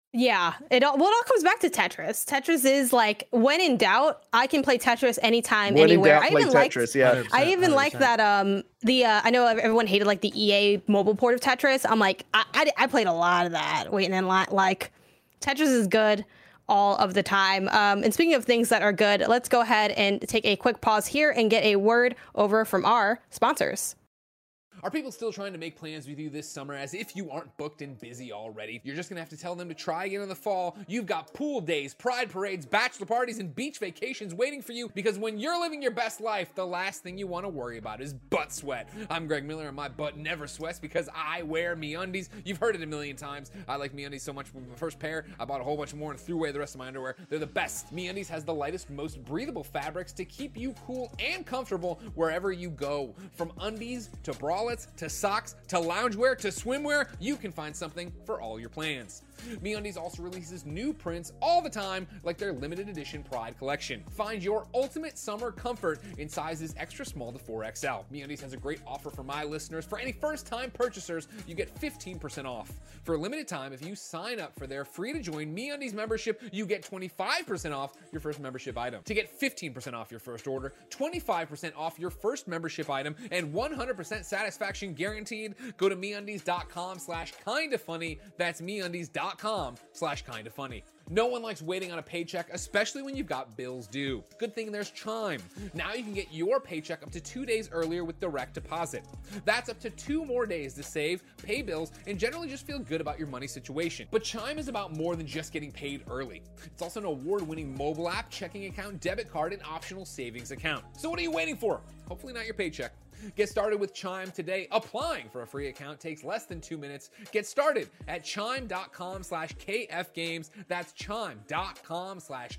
Yeah, it all well, it all comes back to Tetris. Tetris is like, when in doubt, I can play Tetris anytime, When in anywhere. doubt, I play even liked, Tetris. Yeah, I even like that. Um, the uh, I know everyone hated like the E A mobile port of Tetris. I'm like, I, I, I played a lot of that, waiting in line. Like, Tetris is good all of the time. Um, and speaking of things that are good, let's go ahead and take a quick pause here and get a word over from our sponsors. Are people still trying to make plans with you this summer as if you aren't booked and busy already? You're just gonna have to tell them to try again in the fall. You've got pool days, pride parades, bachelor parties, and beach vacations waiting for you, because when you're living your best life, the last thing you want to worry about is butt sweat. I'm Greg Miller, and my butt never sweats because I wear MeUndies. You've heard it a million times. I like MeUndies so much. With my first pair, I bought a whole bunch more and threw away the rest of my underwear. They're the best. MeUndies has the lightest, most breathable fabrics to keep you cool and comfortable wherever you go. From undies to bralettes to socks to loungewear to swimwear, you can find something for all your plans. MeUndies also releases new prints all the time, like their limited edition Pride collection. Find your ultimate summer comfort in sizes extra small to four X L. MeUndies has a great offer for my listeners. For any first-time purchasers, you get fifteen percent off. For a limited time, if you sign up for their free-to-join MeUndies membership, you get twenty-five percent off your first membership item. To get fifteen percent off your first order, twenty-five percent off your first membership item, and one hundred percent satisfaction guaranteed, go to MeUndies.com slash kinda funny. That's MeUndies.com slash kinda funny. No one likes waiting on a paycheck, especially when you've got bills due. Good thing there's Chime. Now you can get your paycheck up to two days earlier with direct deposit. That's up to two more days to save, pay bills, and generally just feel good about your money situation. But Chime is about more than just getting paid early. It's also an award-winning mobile app, checking account, debit card, and optional savings account. So what are you waiting for? Hopefully not your paycheck. Get started with Chime today. Applying for a free account takes less than two minutes. Get started at chime.com slash kfgames. That's chime.com slash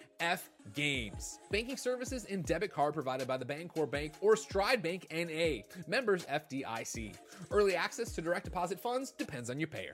kfgames. Banking services and debit card provided by the Bancorp Bank or Stride Bank N A. Members F D I C. Early access to direct deposit funds depends on your payer.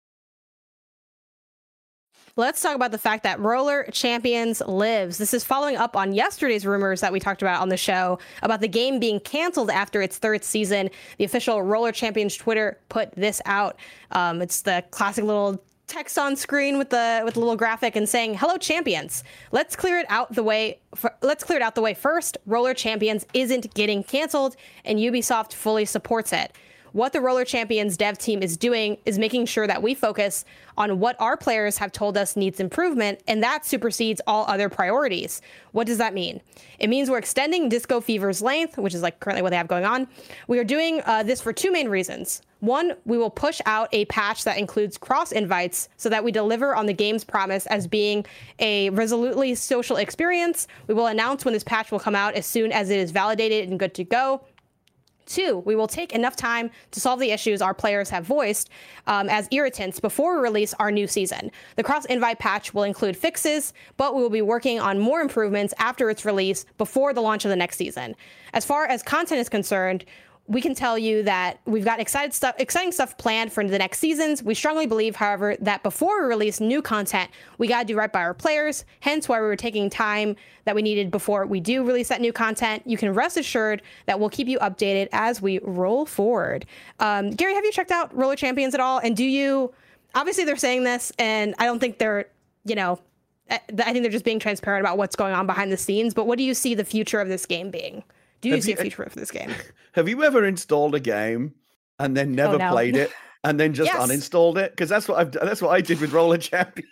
Let's talk about the fact that Roller Champions lives. This is following up on yesterday's rumors that we talked about on the show about the game being canceled after its third season. The official Roller Champions Twitter put this out. Um, it's the classic little text on screen with the with the little graphic and saying, "Hello, champions. Let's clear it out the way. For, let's clear it out the way first. Roller Champions isn't getting canceled, and Ubisoft fully supports it." What the Roller Champions dev team is doing is making sure that we focus on what our players have told us needs improvement, and that supersedes all other priorities. What does that mean? It means we're extending Disco Fever's length, which is like currently what they have going on. We are doing uh, this for two main reasons. One, we will push out a patch that includes cross invites so that we deliver on the game's promise as being a resolutely social experience. We will announce when this patch will come out as soon as it is validated and good to go. Two, we will take enough time to solve the issues our players have voiced um, as irritants before we release our new season. The cross-invite patch will include fixes, but we will be working on more improvements after its release before the launch of the next season. As far as content is concerned, we can tell you that we've got excited stuff, exciting stuff planned for the next seasons. We strongly believe, however, that before we release new content, we got to do right by our players, hence why we were taking time that we needed before we do release that new content. You can rest assured that we'll keep you updated as we roll forward. Um, Gary, have you checked out Roller Champions at all? And do you, obviously they're saying this, and I don't think they're, you know, I think they're just being transparent about what's going on behind the scenes, but what do you see the future of this game being? Do you have see you, a future for this game? Have you ever installed a game and then never oh, no. played it and then just yes. uninstalled it? Because that's what I've that's what I did with Roller Champions.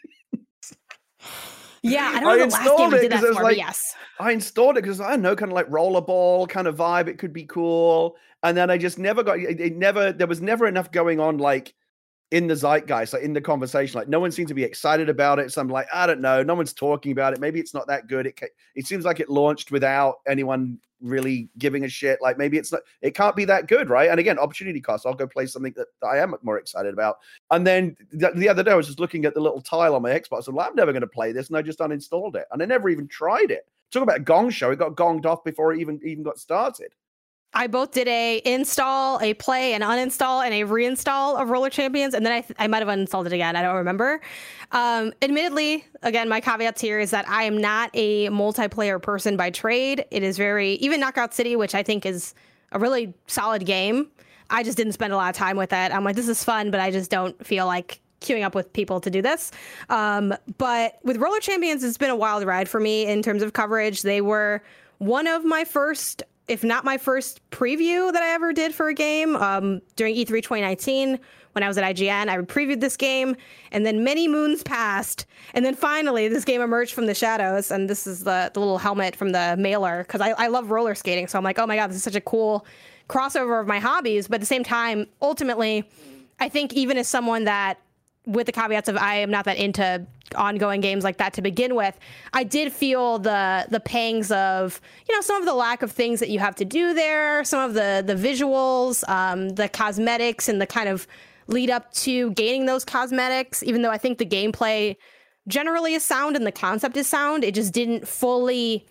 Yeah, I don't know I the last game I did that for, like, yes. I installed it because I don't know, kind of like rollerball kind of vibe. It could be cool. And then I just never got it, it never there was never enough going on like in the zeitgeist, like in the conversation. Like no one seemed to be excited about it. So I'm like, I don't know. No one's talking about it. Maybe it's not that good. It it seems like it launched without anyone really giving a shit. Like maybe it's not, it can't be that good, right? And again, opportunity cost. I'll go play something that I am more excited about. And then the, the other day I was just looking at the little tile on my Xbox. I'm like, I'm never going to play this, and I just uninstalled it, and I never even tried it. Talk about a gong show. It got gonged off before it even even got started. I both did a install, a play, an uninstall, and a reinstall of Roller Champions, and then I th- I might have uninstalled it again. I don't remember. Um, admittedly, again, my caveats here is that I am not a multiplayer person by trade. It is very, even Knockout City, which I think is a really solid game, I just didn't spend a lot of time with it. I'm like, this is fun, but I just don't feel like queuing up with people to do this. Um, but with Roller Champions, it's been a wild ride for me in terms of coverage. They were one of my first, if not my first preview that I ever did for a game um, during E three twenty nineteen. When I was at I G N, I previewed this game, and then many moons passed, and then finally this game emerged from the shadows, and this is the, the little helmet from the mailer, because I, I love roller skating, so I'm like, oh my god, this is such a cool crossover of my hobbies, but at the same time, ultimately, I think even as someone that, with the caveats of I am not that into ongoing games like that to begin with, I did feel the the pangs of, you know, some of the lack of things that you have to do there, some of the, the visuals, um, the cosmetics, and the kind of lead up to gaining those cosmetics, even though I think the gameplay generally is sound and the concept is sound, it just didn't fully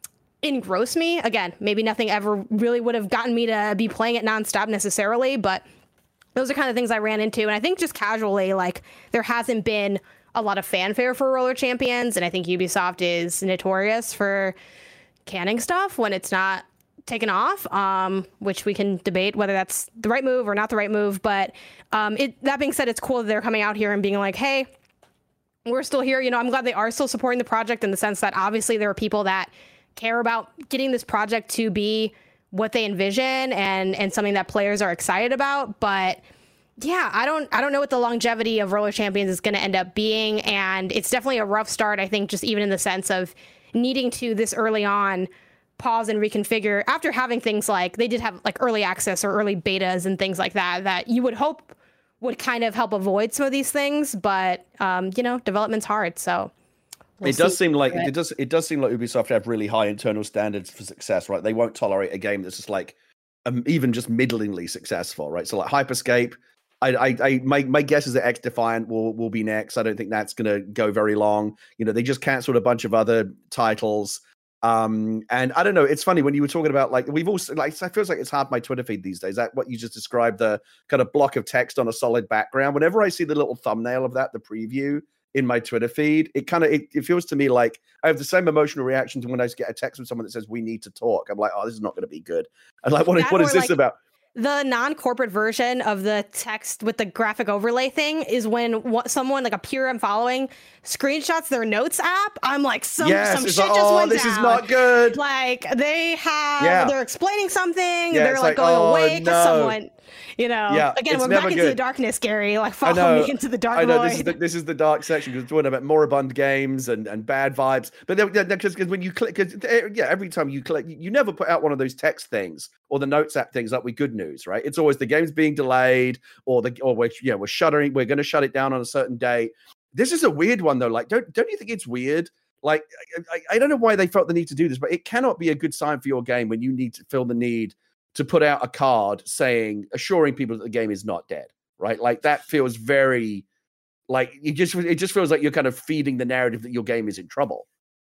engross me. Again, maybe nothing ever really would have gotten me to be playing it nonstop necessarily, but those are kind of things I ran into. And I think just casually, like, there hasn't been a lot of fanfare for Roller Champions, and I think Ubisoft is notorious for canning stuff when it's not taken off, um, which we can debate whether that's the right move or not the right move. But um, it, that being said, it's cool that they're coming out here and being like, hey, we're still here. You know, I'm glad they are still supporting the project in the sense that obviously there are people that care about getting this project to be what they envision and and something that players are excited about. But yeah, I don't I don't know what the longevity of Roller Champions is going to end up being. And it's definitely a rough start, I think, just even in the sense of needing to this early on pause and reconfigure after having things like they did have like early access or early betas and things like that that you would hope would kind of help avoid some of these things. But, um, you know, development's hard. So we'll it does seem like it. it does. It does seem like Ubisoft have really high internal standards for success, right? They won't tolerate a game that's just like um, even just middlingly successful, right? So like Hyperscape, I, I, I my, my guess is that X Defiant will, will be next. I don't think that's going to go very long. You know, they just canceled a bunch of other titles. Um, and I don't know, it's funny when you were talking about like, we've also like, it feels like it's hard my Twitter feed these days. That what you just described, the kind of block of text on a solid background. Whenever I see the little thumbnail of that, the preview in my Twitter feed, it kind of, it, it feels to me like I have the same emotional reaction to when I get a text from someone that says, we need to talk. I'm like, oh, this is not going to be good. And like, what, what is this like- about? The non-corporate version of the text with the graphic overlay thing is when what, someone like a peer I'm following screenshots their notes app. I'm like, some, yes, some shit like, just oh, went this down. is not good. Like they have, yeah. they're explaining something. Yeah, they're like, like going oh, away because no. someone, you know, yeah, again, we're back into good. the darkness, Gary. Like follow me into the dark I know void. this is the, this is the dark section because we're talking about moribund games and, and bad vibes. But because when you click, cause, yeah, every time you click, you never put out one of those text things or the notes app things up with good news, right? It's always the game's being delayed or the or we're yeah we're shuttering, we're going to shut it down on a certain date. This is a weird one though. Like, don't don't you think it's weird? Like, I, I don't know why they felt the need to do this, but it cannot be a good sign for your game when you need to feel the need to put out a card saying, assuring people that the game is not dead, right? Like that feels very, like it just it just feels like you're kind of feeding the narrative that your game is in trouble.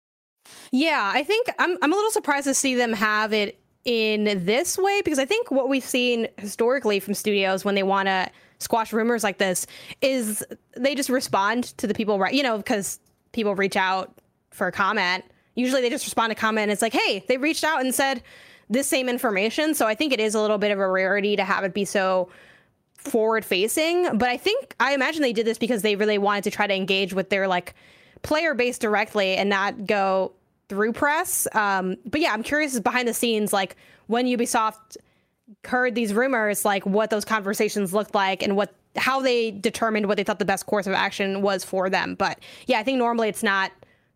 Yeah, I think I'm I'm a little surprised to see them have it in this way because I think what we've seen historically from studios when they want to squash rumors like this is they just respond to the people, right? You know, because people reach out for a comment. Usually they just respond to comment. And it's like, hey, they reached out and said this same information. So I think it is a little bit of a rarity to have it be so forward facing. But I think I imagine they did this because they really wanted to try to engage with their like player base directly and not go through press. Um, but yeah, I'm curious behind the scenes, like when Ubisoft heard these rumors, like what those conversations looked like and what how they determined what they thought the best course of action was for them. But yeah, I think normally it's not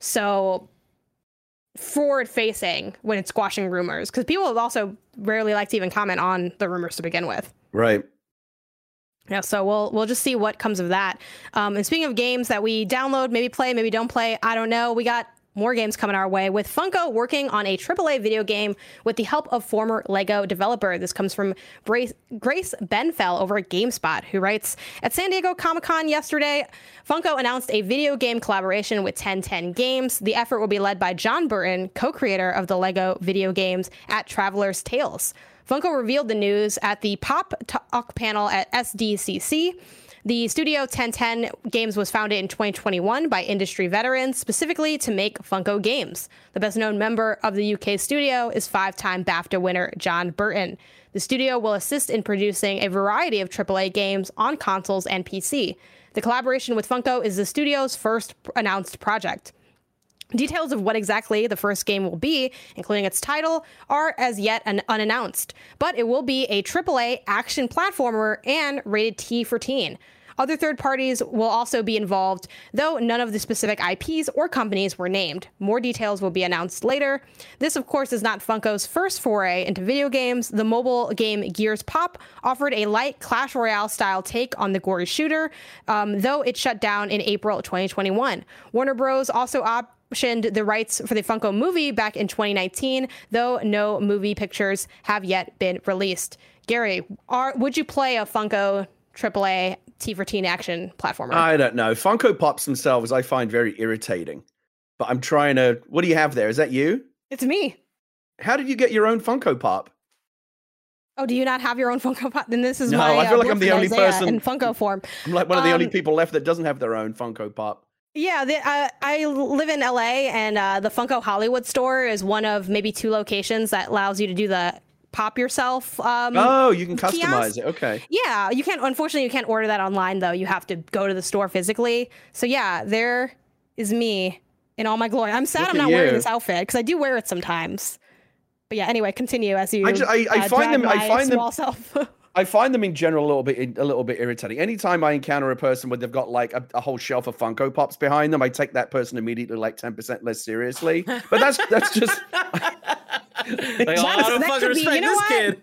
so forward facing when it's squashing rumors because people also rarely like to even comment on the rumors to begin with. Right. Yeah, so we'll we'll just see what comes of that. Um, and speaking of games that we download, maybe play, maybe don't play, I don't know. We got more games coming our way with Funko working on a triple A video game with the help of former LEGO developer. This comes from Grace, Grace Benfell over at GameSpot, who writes, at San Diego Comic-Con yesterday, Funko announced a video game collaboration with ten ten Games. The effort will be led by John Burton, co-creator of the LEGO video games at Traveler's Tales. Funko revealed the news at the Pop Talk panel at S D C C. The studio ten ten Games was founded in twenty twenty-one by industry veterans specifically to make Funko games. The best-known member of the U K studio is five-time BAFTA winner John Burton. The studio will assist in producing a variety of triple A games on consoles and P C. The collaboration with Funko is the studio's first announced project. Details of what exactly the first game will be, including its title, are as yet un- unannounced, but it will be a triple A action platformer and rated T for teen. Other third parties will also be involved, though none of the specific I Ps or companies were named. More details will be announced later. This, of course, is not Funko's first foray into video games. The mobile game Gears Pop offered a light Clash Royale-style take on the gory shooter, um, though it shut down in April twenty twenty-one. Warner Bros. Also opted optioned the rights for the Funko movie back in twenty nineteen, though no movie pictures have yet been released. Gary, are, would you play a Funko triple A T for teen action platformer? I don't know. Funko Pops themselves I find very irritating. But I'm trying to... What do you have there? Is that you? It's me. How did you get your own Funko Pop? Oh, do you not have your own Funko Pop? Then this is no, my I feel uh, like I'm the only Isaiah person in Funko form. I'm like one of the um, only people left that doesn't have their own Funko Pop. Yeah, the, uh, I live in L A, and uh, the Funko Hollywood store is one of maybe two locations that allows you to do the pop yourself. Um, oh, you can customize kiosk. it. Okay. Yeah, you can't. Unfortunately, you can't order that online though. You have to go to the store physically. So yeah, there is me in all my glory. I'm sad Look I'm at not you. wearing this outfit because I do wear it sometimes. But yeah, anyway, continue as you. I, just, I, I uh, find them. drag I my find small them. self. I find them in general a little bit a little bit irritating. Anytime I encounter a person where they've got like a, a whole shelf of Funko Pops behind them, I take that person immediately like ten percent less seriously. But that's that's just Like, That's- oh, I don't that fucking could be- respect you know this what? kid.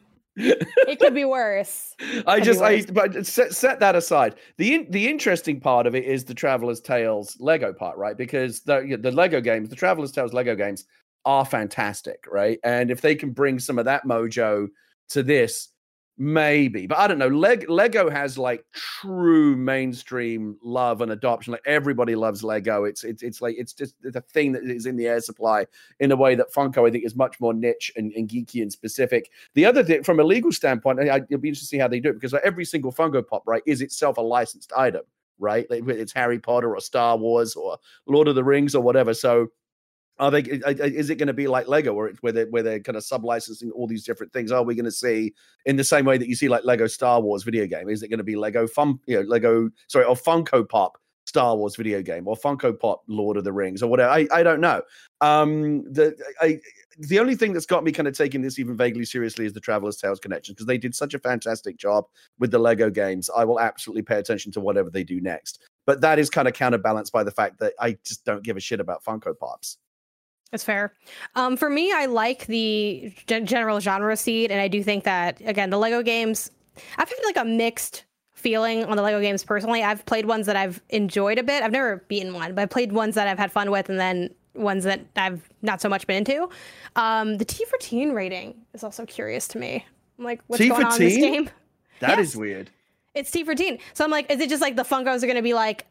It could be worse. I Could just be I worse. but set set that aside. The in, the interesting part of it is the Traveler's Tales Lego part, right? Because the the Lego games, the Traveler's Tales Lego games are fantastic, right? And if they can bring some of that mojo to this, maybe. But I don't know. Leg, Lego has like true mainstream love and adoption. Like everybody loves Lego. It's it's it's like it's just the thing that is in the air supply in a way that Funko I think is much more niche and, and geeky and specific. The other thing, from a legal standpoint, I, it'll be interesting to see how they do it because like every single Funko Pop, right, is itself a licensed item, right? Like it's Harry Potter or Star Wars or Lord of the Rings or whatever. So. Are they? Is it going to be like Lego, where it's where they're where they're kind of sub-licensing all these different things? Are we going to see in the same way that you see like Lego Star Wars video game? Is it going to be Lego Fun, you know, Lego sorry, or Funko Pop Star Wars video game, or Funko Pop Lord of the Rings, or whatever? I, I don't know. Um, the I the only thing that's got me kind of taking this even vaguely seriously is the Traveler's Tales connection because they did such a fantastic job with the Lego games. I will absolutely pay attention to whatever they do next. But that is kind of counterbalanced by the fact that I just don't give a shit about Funko Pops. That's fair. Um, for me, I like the gen- general genre seed, and I do think that, again, the Lego games, I've had like a mixed feeling on the Lego games personally. I've played ones that I've enjoyed a bit. I've never beaten one, but I've played ones that I've had fun with, and then ones that I've not so much been into. Um, the T for teen rating is also curious to me. I'm like, what's T going for on in this teen? game? That Yes. is weird. It's T for teen. So I'm like, is it just like the Funkos are going to be like,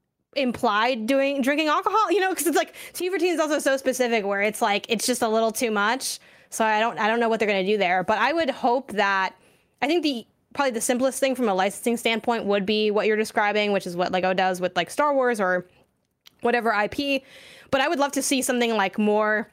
implied doing drinking alcohol, you know, because it's like T for teen is also so specific where it's like it's just a little too much. So I don't I don't know what they're going to do there, but I would hope that I think the probably the simplest thing from a licensing standpoint would be what you're describing, which is what Lego does with like Star Wars or whatever I P. But I would love to see something like more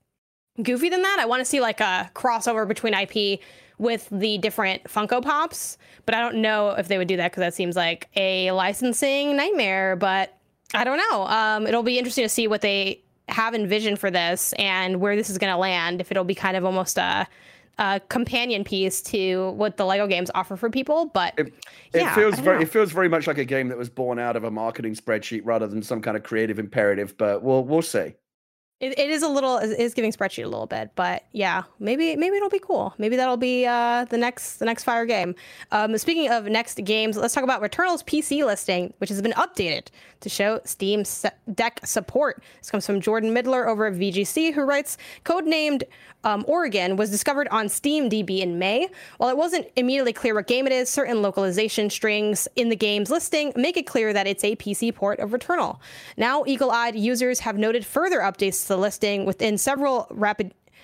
goofy than that. I want to see like a crossover between I P with the different Funko Pops, but I don't know if they would do that because that seems like a licensing nightmare, but I don't know. Um, it'll be interesting to see what they have envisioned for this and where this is going to land, if it'll be kind of almost a, a companion piece to what the Lego games offer for people. But It, it yeah, feels I don't very know. it feels very much like a game that was born out of a marketing spreadsheet rather than some kind of creative imperative, but we'll we'll see. It, it is a little, it is giving spreadsheet a little bit, but yeah, maybe maybe it'll be cool. Maybe that'll be uh, the next the next fire game. Um, speaking of next games, let's talk about Returnal's P C listing, which has been updated to show Steam se- Deck support. This comes from Jordan Midler over at V G C, who writes, codenamed um, Oregon was discovered on SteamDB in May. While it wasn't immediately clear what game it is, certain localization strings in the game's listing make it clear that it's a P C port of Returnal. Now, eagle-eyed users have noted further updates to the listing within several rapid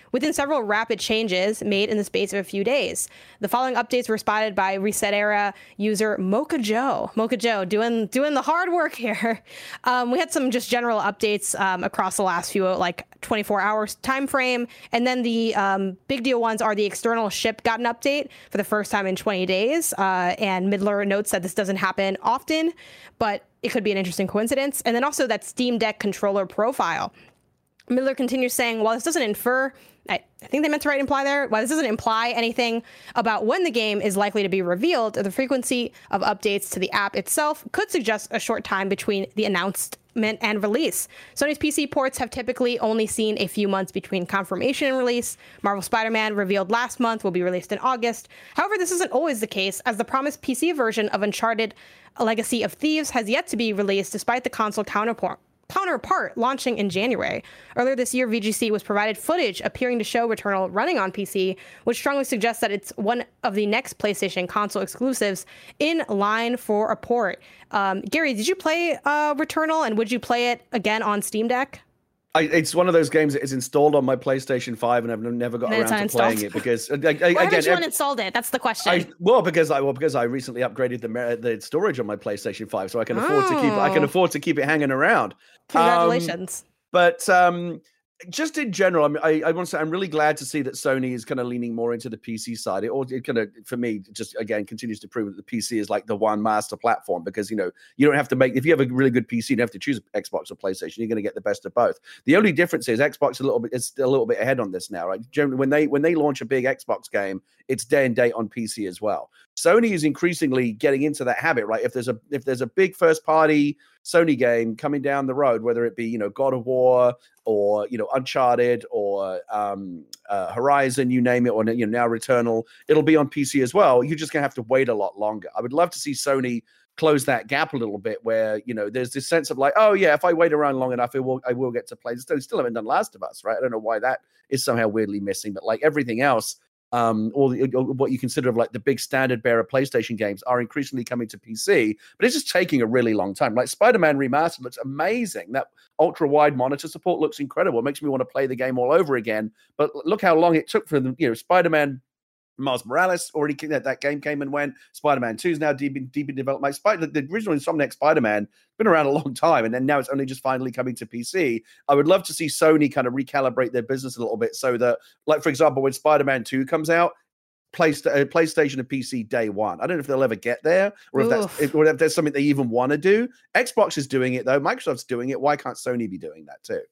within several rapid changes made in the space of a few days. The following updates were spotted by Reset Era user Mocha Joe. Mocha Joe doing doing the hard work here. Um, we had some just general updates um, across the last few like twenty-four hours time frame, and then the um, big deal ones are the external ship got an update for the first time in twenty days, uh, and Midler notes that this doesn't happen often, but it could be an interesting coincidence. And then also that Steam Deck controller profile. Midler continues saying, while this doesn't infer, I, I think they meant to write imply there, while this doesn't imply anything about when the game is likely to be revealed, the frequency of updates to the app itself could suggest a short time between the announcement and release. Sony's P C ports have typically only seen a few months between confirmation and release. Marvel Spider-Man, revealed last month, will be released in August. However, this isn't always the case, as the promised P C version of Uncharted: A Legacy of Thieves has yet to be released despite the console counterpart. counterpart launching in January. Earlier this year, V G C was provided footage appearing to show Returnal running on P C, which strongly suggests that it's one of the next PlayStation console exclusives in line for a port. Um, Gary, did you play uh, Returnal, and would you play it again on Steam Deck? I, it's one of those games that is installed on my PlayStation five, and I've never got around to playing it because, I, I, Why again, haven't you every, uninstalled it? That's the question. I, well, because I well because I recently upgraded the the storage on my PlayStation five, so I can afford oh. to keep I can afford to keep it hanging around. Congratulations! Um, but um, just in general, I, mean, I, I want to say I'm really glad to see that Sony is kind of leaning more into the P C side. It, it kind of, for me, just again continues to prove that the P C is like the one master platform, because, you know, you don't have to make, if you have a really good P C, you don't have to choose Xbox or PlayStation. You're going to get the best of both. The only difference is Xbox is a little bit is a little bit ahead on this now, right? Generally, when they when they launch a big Xbox game, it's day and date on P C as well. Sony is increasingly getting into that habit, right? If there's a if there's a big first party Sony game coming down the road, whether it be, you know, God of War or, you know, Uncharted or um, uh, Horizon, you name it, or, you know, now Returnal, it'll be on P C as well. You're just gonna have to wait a lot longer. I would love to see Sony close that gap a little bit, where, you know, there's this sense of like, oh yeah, if I wait around long enough, it will I will get to play. They still haven't done Last of Us, right? I don't know why that is somehow weirdly missing, but like everything else, um, all the, what you consider of like the big standard bearer PlayStation games are increasingly coming to P C, but it's just taking a really long time. Like Spider-Man Remastered looks amazing. That ultra wide monitor support looks incredible. It makes me want to play the game all over again. But look how long it took for them. You know, Spider-Man Miles Morales already that, that game came and went. Spider-Man two is now deep in, deep in development. Spider, the original Insomniac Spider-Man been around a long time, and then now it's only just finally coming to P C. I would love to see Sony kind of recalibrate their business a little bit, so that, like, for example, when Spider-Man two comes out, PlayStation, PlayStation and P C day one. I don't know if they'll ever get there, or if, that's, if, or if there's something they even want to do. Xbox is doing it, though. Microsoft's doing it. Why can't Sony be doing that too?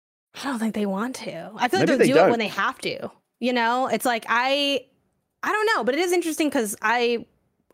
I don't think they want to. I feel like Maybe they'll they do don't. it when they have to. You know, it's like, I... I don't know, but it is interesting because I,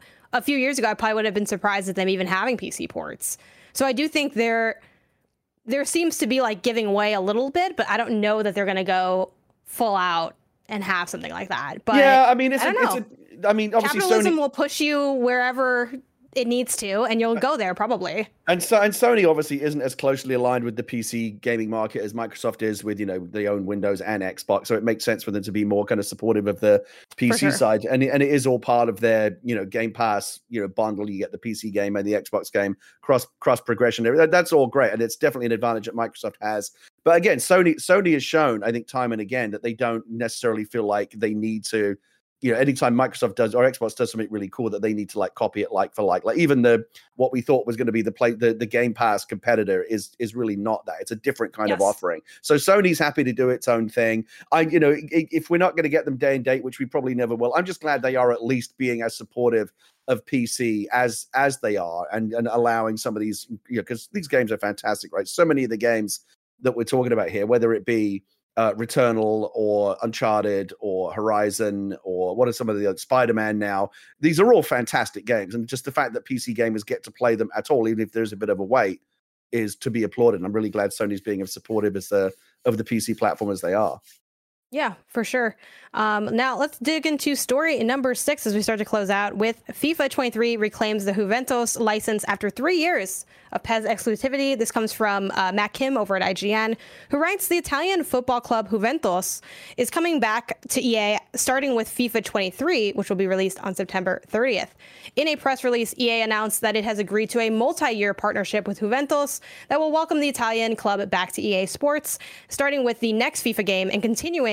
a few years ago, I probably would have been surprised at them even having P C ports. So I do think there, there seems to be like giving way a little bit, but I don't know that they're going to go full out and have something like that. But yeah, I mean, it's, I a, don't it's know. a, I mean, obviously capitalism Sony will push you wherever it needs to, and you'll go there probably. And so, and Sony obviously isn't as closely aligned with the P C gaming market as Microsoft is with, you know, they own Windows and Xbox. So it makes sense for them to be more kind of supportive of the P C sure. side. And, and it is all part of their, you know, Game Pass, you know, bundle. You get the P C game and the Xbox game, cross cross progression. That's all great. And it's definitely an advantage that Microsoft has. But again, Sony Sony has shown, I think, time and again, that they don't necessarily feel like they need to, you know, anytime Microsoft does or Xbox does something really cool, that they need to like copy it like for like. Like even the what we thought was going to be the play the, the Game Pass competitor is is really not that. It's a different kind yes. of offering. So Sony's happy to do its own thing. I, you know, if we're not going to get them day and date, which we probably never will, I'm just glad they are at least being as supportive of P C as as they are, and and allowing some of these, you know, because these games are fantastic, right? So many of the games that we're talking about here, whether it be Uh, Returnal or Uncharted or Horizon or what are some of the other, Spider-Man now, these are all fantastic games, and just the fact that P C gamers get to play them at all, even if there's a bit of a wait, is to be applauded. And I'm really glad Sony's being as supportive as the of the P C platform as they are. Yeah, for sure. Um, now let's dig into story number six as we start to close out with FIFA twenty-three reclaims the Juventus license after three years of P E S exclusivity. This comes from uh, Matt Kim over at I G N, who writes, the Italian football club Juventus is coming back to E A, starting with FIFA twenty-three, which will be released on September thirtieth. In a press release, E A announced that it has agreed to a multi-year partnership with Juventus that will welcome the Italian club back to E A Sports, starting with the next FIFA game and continuing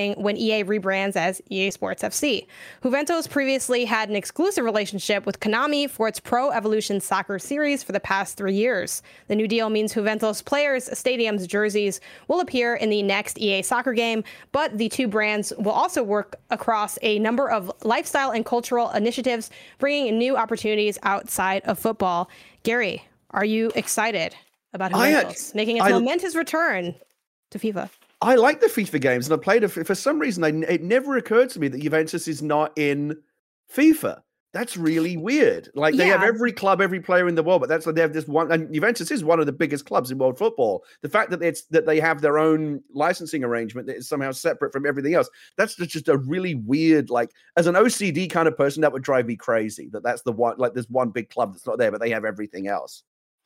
coming when E A rebrands as E A Sports F C. Juventus previously had an exclusive relationship with Konami for its Pro Evolution Soccer series for the past three years. The new deal means Juventus players' stadiums jerseys will appear in the next E A soccer game, but the two brands will also work across a number of lifestyle and cultural initiatives, bringing new opportunities outside of football. Gary, are you excited about Juventus I, making its I, momentous return to FIFA? I like the FIFA games, and I played it for some reason. I, it never occurred to me that Juventus is not in FIFA. That's really weird. Like they yeah. have every club, every player in the world, but that's like they have this one. And Juventus is one of the biggest clubs in world football. The fact that it's that they have their own licensing arrangement that is somehow separate from everything else. That's just a really weird. Like as an O C D kind of person, that would drive me crazy. That that's the one. Like there's one big club that's not there, but they have everything else.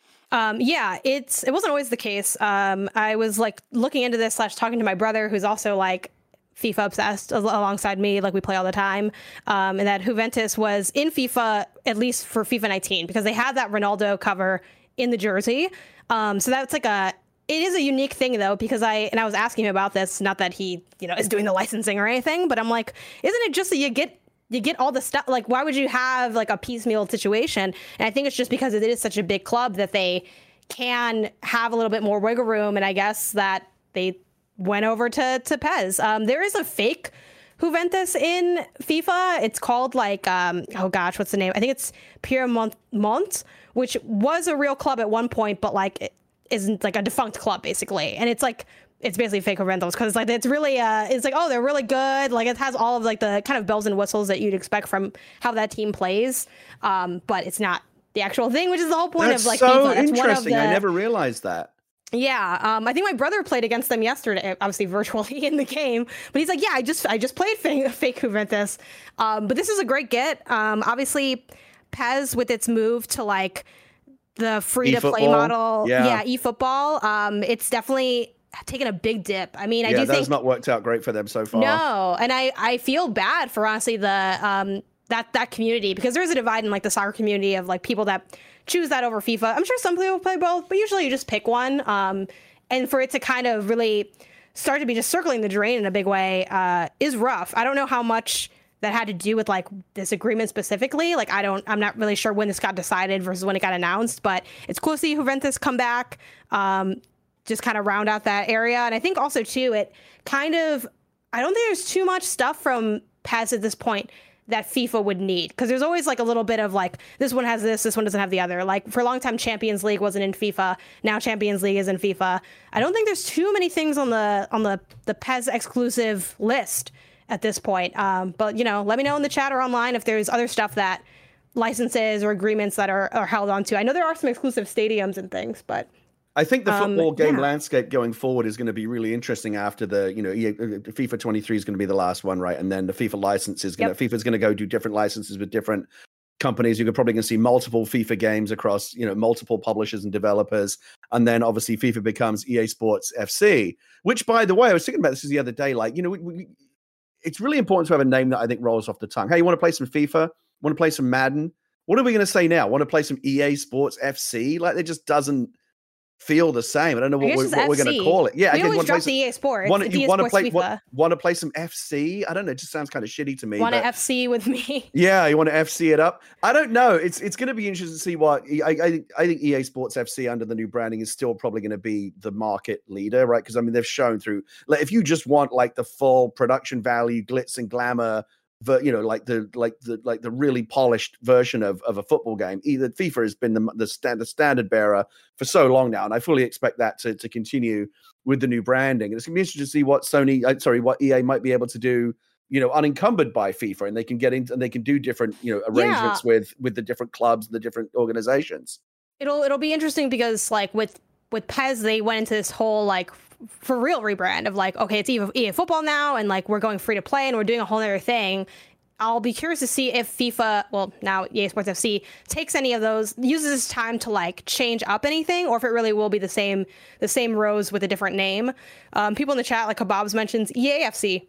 Um, yeah, it's it wasn't always the case. Um, I was like looking into this slash talking to my brother, who's also like FIFA obsessed alongside me, like we play all the time. Um, and that Juventus was in FIFA, at least for FIFA nineteen, because they had that Ronaldo cover in the jersey. Um, so that's like a, it is a unique thing though, because I, and I was asking him about this, not that he, you know, is doing the licensing or anything, but I'm like, isn't it just that you get You get all the stuff, like, why would you have, like, a piecemeal situation? And I think it's just because it is such a big club that they can have a little bit more wiggle room, and I guess that they went over to, to Pez. Um, there is a fake Juventus in FIFA. It's called, like, um, oh, gosh, what's the name? I think it's Pierre Mont, which was a real club at one point, but, like, it isn't, like, a defunct club, basically. And it's, like... It's basically fake Juventus because it's like it's really uh it's like oh they're really good, like it has all of like the kind of bells and whistles that you'd expect from how that team plays, um but it's not the actual thing, which is the whole point That's of like so FIFA. That's interesting. One of the, I never realized that. Yeah, um I think my brother played against them yesterday, obviously virtually in the game, but he's like, yeah, I just I just played fake, fake Juventus, um but this is a great get. Um obviously Pez with its move to like the free to play model, yeah, yeah eFootball, um it's definitely taken a big dip. I mean, I yeah, do that's think not worked out great for them so far. No, and I, I feel bad for honestly the um that that community, because there's a divide in like the soccer community of like people that choose that over FIFA. I'm sure some people play both, but usually you just pick one. Um, and for it to kind of really start to be just circling the drain in a big way uh, is rough. I don't know how much that had to do with like this agreement specifically. Like I don't, I'm not really sure when this got decided versus when it got announced. But it's cool to see Juventus come back. Um, just kind of round out that area. And I think also too, it kind of, I don't think there's too much stuff from Pez at this point that FIFA would need. Because there's always like a little bit of like, this one has this, this one doesn't have the other. Like for a long time, Champions League wasn't in FIFA. Now Champions League is in FIFA. I don't think there's too many things on the on the, the Pez exclusive list at this point. Um, but, you know, let me know in the chat or online if there's other stuff that licenses or agreements that are, are held onto. I know there are some exclusive stadiums and things, but... I think the football um, game yeah. landscape going forward is going to be really interesting after the, you know, E A, FIFA twenty-three is going to be the last one, right? And then the FIFA license is going yep. to, FIFA's going to go do different licenses with different companies. You're probably going to see multiple FIFA games across, you know, multiple publishers and developers. And then obviously FIFA becomes E A Sports F C, which by the way, I was thinking about this the other day, like, you know, we, we, it's really important to have a name that I think rolls off the tongue. Hey, you want to play some FIFA? Want to play some Madden? What are we going to say now? Want to play some E A Sports F C? Like it just doesn't feel the same. I don't know what, we're, what we're going to call it. Yeah, we I always drop the E A Sports. Want, you want to play? Want, want to play some F C? I don't know. It just sounds kind of shitty to me. Want to F C with me? Yeah, you want to F C it up? I don't know. It's it's going to be interesting to see what I I, I think E A Sports F C under the new branding is still probably going to be the market leader, right? Because I mean they've shown through. Like if you just want like the full production value, glitz and glamour. But you know, like the like the like the really polished version of, of a football game. Either FIFA has been the the standard standard bearer for so long now, and I fully expect that to to continue with the new branding. And it's gonna be interesting to see what Sony, uh, sorry, what E A might be able to do. You know, unencumbered by FIFA, and they can get into and they can do different you know arrangements yeah. with with the different clubs, and the different organizations. It'll it'll be interesting because like with with Pez, they went into this whole like. For real rebrand of like, okay, it's E A football now, and like we're going free to play and we're doing a whole other thing. I'll be curious to see if FIFA, well, now E A Sports F C takes any of those, uses this time to like change up anything, or if it really will be the same, the same rows with a different name. Um, people in the chat, like Kebabs mentions E A F C.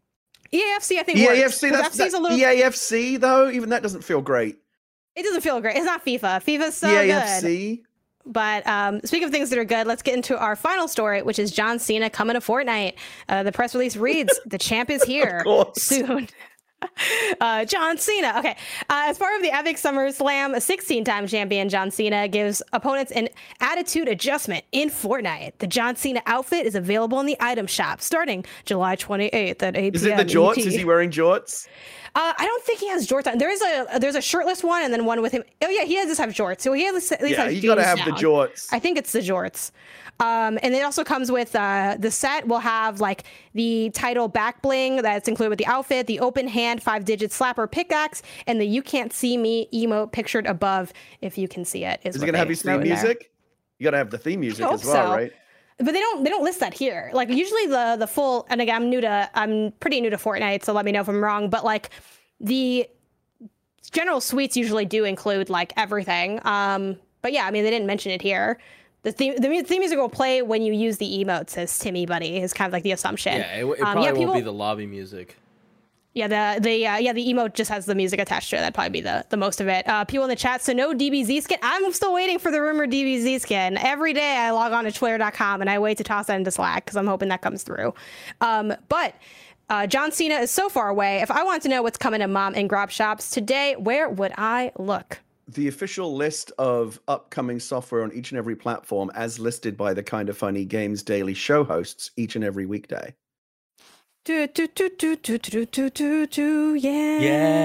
E A F C, I think. E A F C, works, that's that, a little... E A F C though. Even that doesn't feel great. It doesn't feel great. It's not FIFA. FIFA's so E A F C. good. But um, speaking of things that are good, let's get into our final story, which is John Cena coming to Fortnite. Uh, the press release reads, the champ is here soon. Uh, John Cena. Okay. Uh, as part of the Epic SummerSlam, a sixteen-time champion John Cena gives opponents an attitude adjustment in Fortnite. The John Cena outfit is available in the item shop starting July twenty-eighth at eight p.m. Is it the jorts? Is he wearing jorts? Uh, I don't think he has jorts on. There is a there's a shirtless one and then one with him. Oh yeah, he does just have jorts. So he has at least yeah, has you gotta have down. the jorts. I think it's the jorts. Um, and it also comes with uh, the set will have like the title back bling that's included with the outfit, the open hand five digit slapper pickaxe, and the "You Can't See Me" emote pictured above if you can see it. Is, is it gonna have his theme music? You gotta have the theme music as well, so. right? But they don't they don't list that here. Like usually the the full, and again I'm new to I'm pretty new to Fortnite, so let me know if I'm wrong. But like the general suites usually do include like everything. Um, but yeah, I mean they didn't mention it here. The theme the theme music will play when you use the emote, says Timmy Buddy, is kind of like the assumption. Yeah, it, it probably um, yeah, people, won't be the lobby music. Yeah, the the uh, yeah the emote just has the music attached to it. That'd probably be the, the most of it. Uh, people in the chat, so no D B Z skin. I'm still waiting for the rumored D B Z skin. Every day I log on to Twitter dot com and I wait to toss that into Slack because I'm hoping that comes through. Um, but uh, John Cena is so far away. If I wanted to know what's coming to mom and grop shops today, where would I look? The official list of upcoming software on each and every platform as listed by the Kind of Funny Games daily show hosts each and every weekday. Do, do, do, do, do, do, do, do, do, yeah.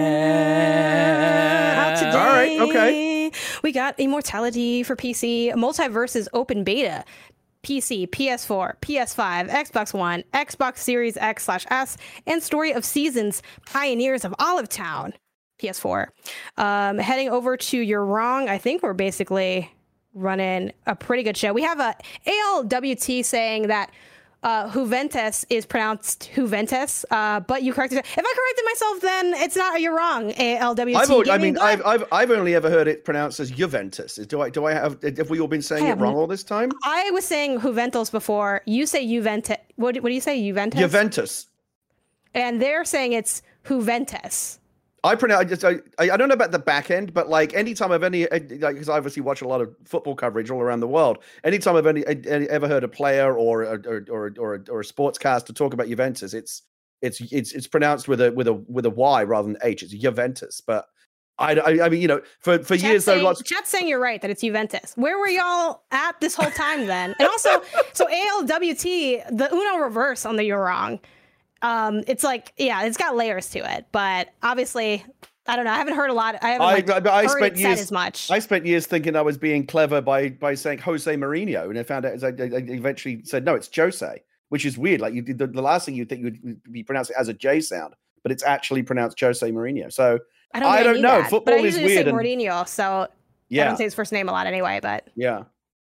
Yeah. Out today. All right, okay. We got Immortality for P C, Multiverses Open Beta, P C, P S four, P S five, Xbox One, Xbox Series X slash S, and Story of Seasons, Pioneers of Olive Town, P S four. Um, heading over to You're Wrong, I think we're basically running a pretty good show. We have a A L W T saying that Uh, Juventus is pronounced Juventus, uh, but you corrected it. If I corrected myself, then it's not. You're wrong. A L W T. I've always, I mean, I've, I've I've only ever heard it pronounced as Juventus. Do I do I have? Have we all been saying it wrong all this time? I was saying Juventus before. You say Juventus. What, what do you say? Juventus. Juventus. And they're saying it's Juventus. I pronounce. I just I, I don't know about the back end, but like anytime I've any because I obviously watch a lot of football coverage all around the world. Anytime I've any, any ever heard a player or or or or, or, or a sportscaster talk about Juventus, it's it's it's it's pronounced with a with a with a Y rather than H. It's Juventus, but I, I, I mean you know for for Chat's years saying, though lots. Chat's saying you're right that it's Juventus. Where were y'all at this whole time then? And also, so A L W T, the Uno reverse on the You're Wrong. Um, it's like, yeah, it's got layers to it, but obviously, I don't know. I haven't heard a lot. I haven't like, I, I, I heard spent it years, said as much. I spent years thinking I was being clever by by saying Jose Mourinho, and I found out as I, I eventually said no, it's Jose, which is weird. Like you did the, the last thing you'd think would be pronounced as a J sound, but it's actually pronounced Jose Mourinho. So I don't, I don't know. That, Football but I is usually weird. Say and, Mourinho, so yeah, I don't say his first name a lot anyway. But yeah,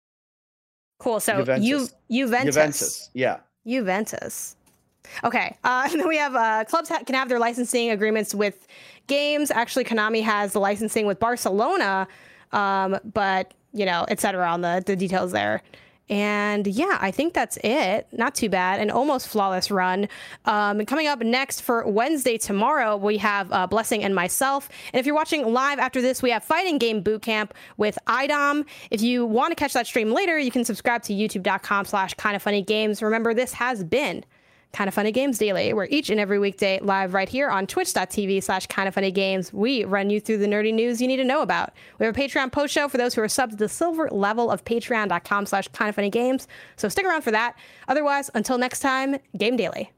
cool. So Juventus. you Juventus, Juventus, yeah, Juventus. Okay, uh, and then we have uh, clubs ha- can have their licensing agreements with games. Actually, Konami has the licensing with Barcelona, um, but you know, et cetera on the the details there. And yeah, I think that's it. Not too bad. An almost flawless run. Um, coming up next for Wednesday tomorrow, we have uh, Blessing and myself. And if you're watching live after this, we have Fighting Game Bootcamp with I D O M. If you want to catch that stream later, you can subscribe to youtube.com slash kind of funny games. Remember, this has been Kind of Funny Games Daily, where each and every weekday live right here on twitch.tv slash kind of funny games, we run you through the nerdy news you need to know about. We have a Patreon post show for those who are subbed to the silver level of patreon.com slash kind of funny games. So stick around for that. Otherwise, until next time, Game Daily.